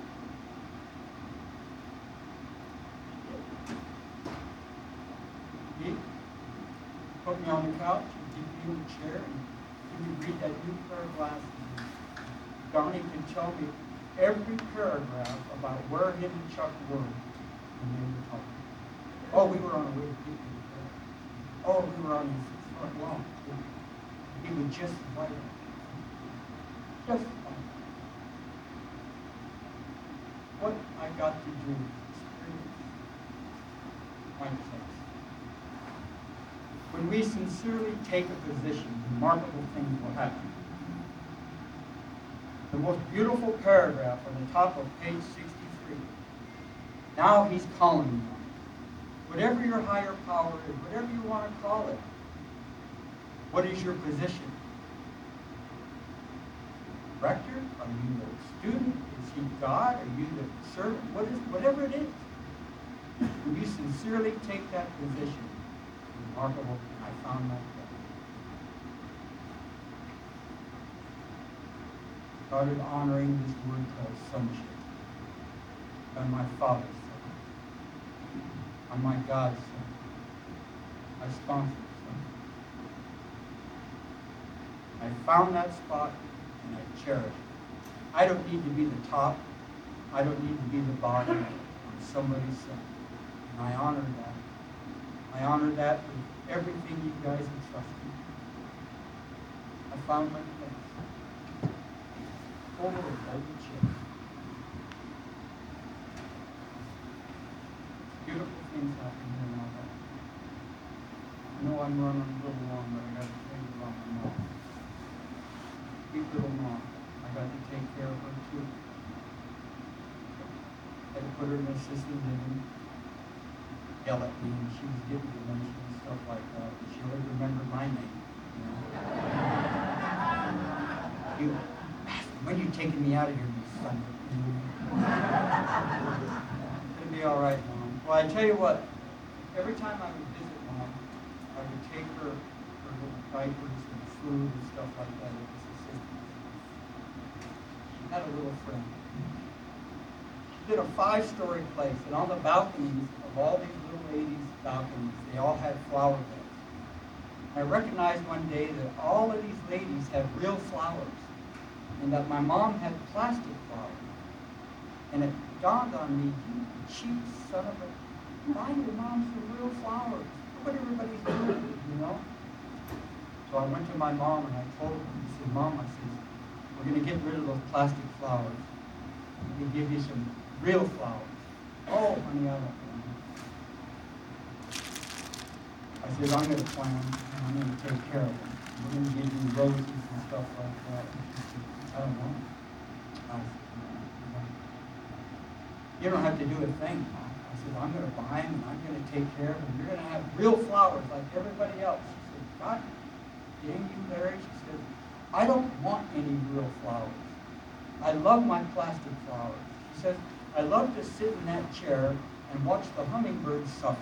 He put me on the couch and give me in a chair and give me read that new pair of glasses. Donnie can tell me every paragraph about where him and Chuck were when they were talking. Oh, we were on the way to Picnic. Oh, we were on his front lawn. He would just write it. Just like what I got to do is experience my place. When we sincerely take a position, remarkable things will happen. The most beautiful paragraph on the top of page 63. Now he's calling you. Whatever your higher power is, whatever you want to call it, what is your position? Rector? Are you the student? Is he God? Are you the servant? Whatever it is. When you sincerely take that position, remarkable, I found that place. Started honoring this word called sonship. I'm my Father's son. I'm my God's son. I sponsored son. I found that spot and I cherish it. I don't need to be the top. I don't need to be the bottom on somebody's son. And I honor that. I honor that with everything you guys entrusted me. I found my place. Over a golden chair. Beautiful things happen here now. I know I'm running a little long, but I got to tell you about my mom. Sweet little mom. I got to take care of her too. Had to put her in assisted living. Yell at me, and she was getting dementia and stuff like that. But she always remembered my name. You know? When are you taking me out of here, you son of a... It'll be all right, Mom. Well, I tell you what, every time I would visit to take her little diapers and food and stuff like that at Mississippi. She had a little friend. She did a 5-story place, and on the balconies of all these little ladies' balconies, they all had flower beds. I recognized one day that all of these ladies had real flowers, and that my mom had plastic flowers. And it dawned on me, you cheap son of a, buy your mom some real flowers. Look what everybody's doing, you know? So I went to my mom and I told her, I said, Mom, I said, we're going to get rid of those plastic flowers. Let me give you some real flowers. Oh, honey, I don't know. I said, I'm going to plant them and I'm going to take care of them. We're going to give you roses and stuff like that. She said, I don't know. I said, you don't have to do a thing, Mom. I said, I'm going to buy them and I'm going to take care of them. You're going to have real flowers like everybody else. She said, God, dang you, Larry. She said, I don't want any real flowers. I love my plastic flowers. She says, I love to sit in that chair and watch the hummingbirds suffer.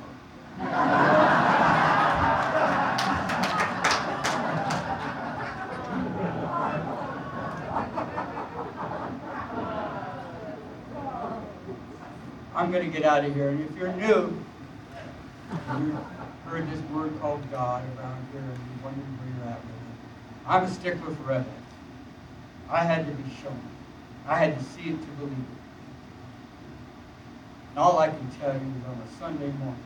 I'm going to get out of here, and if you're new, you've heard this word called God around here, and you're wondering where you're at with it. I'm a stickler for evidence. I had to be shown. I had to see it to believe it. And all I can tell you is on a Sunday morning,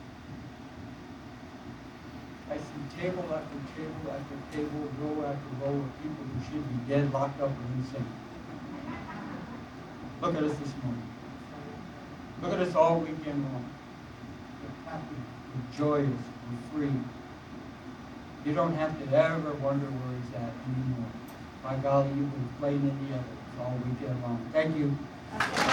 I see table after table after table, row after row of people who should be dead, locked up, or insane. Look at us this morning. Look at us all weekend long. We're happy, we're joyous, we're free. You don't have to ever wonder where he's at anymore. By golly, you've been playing in the others all weekend long. Thank you.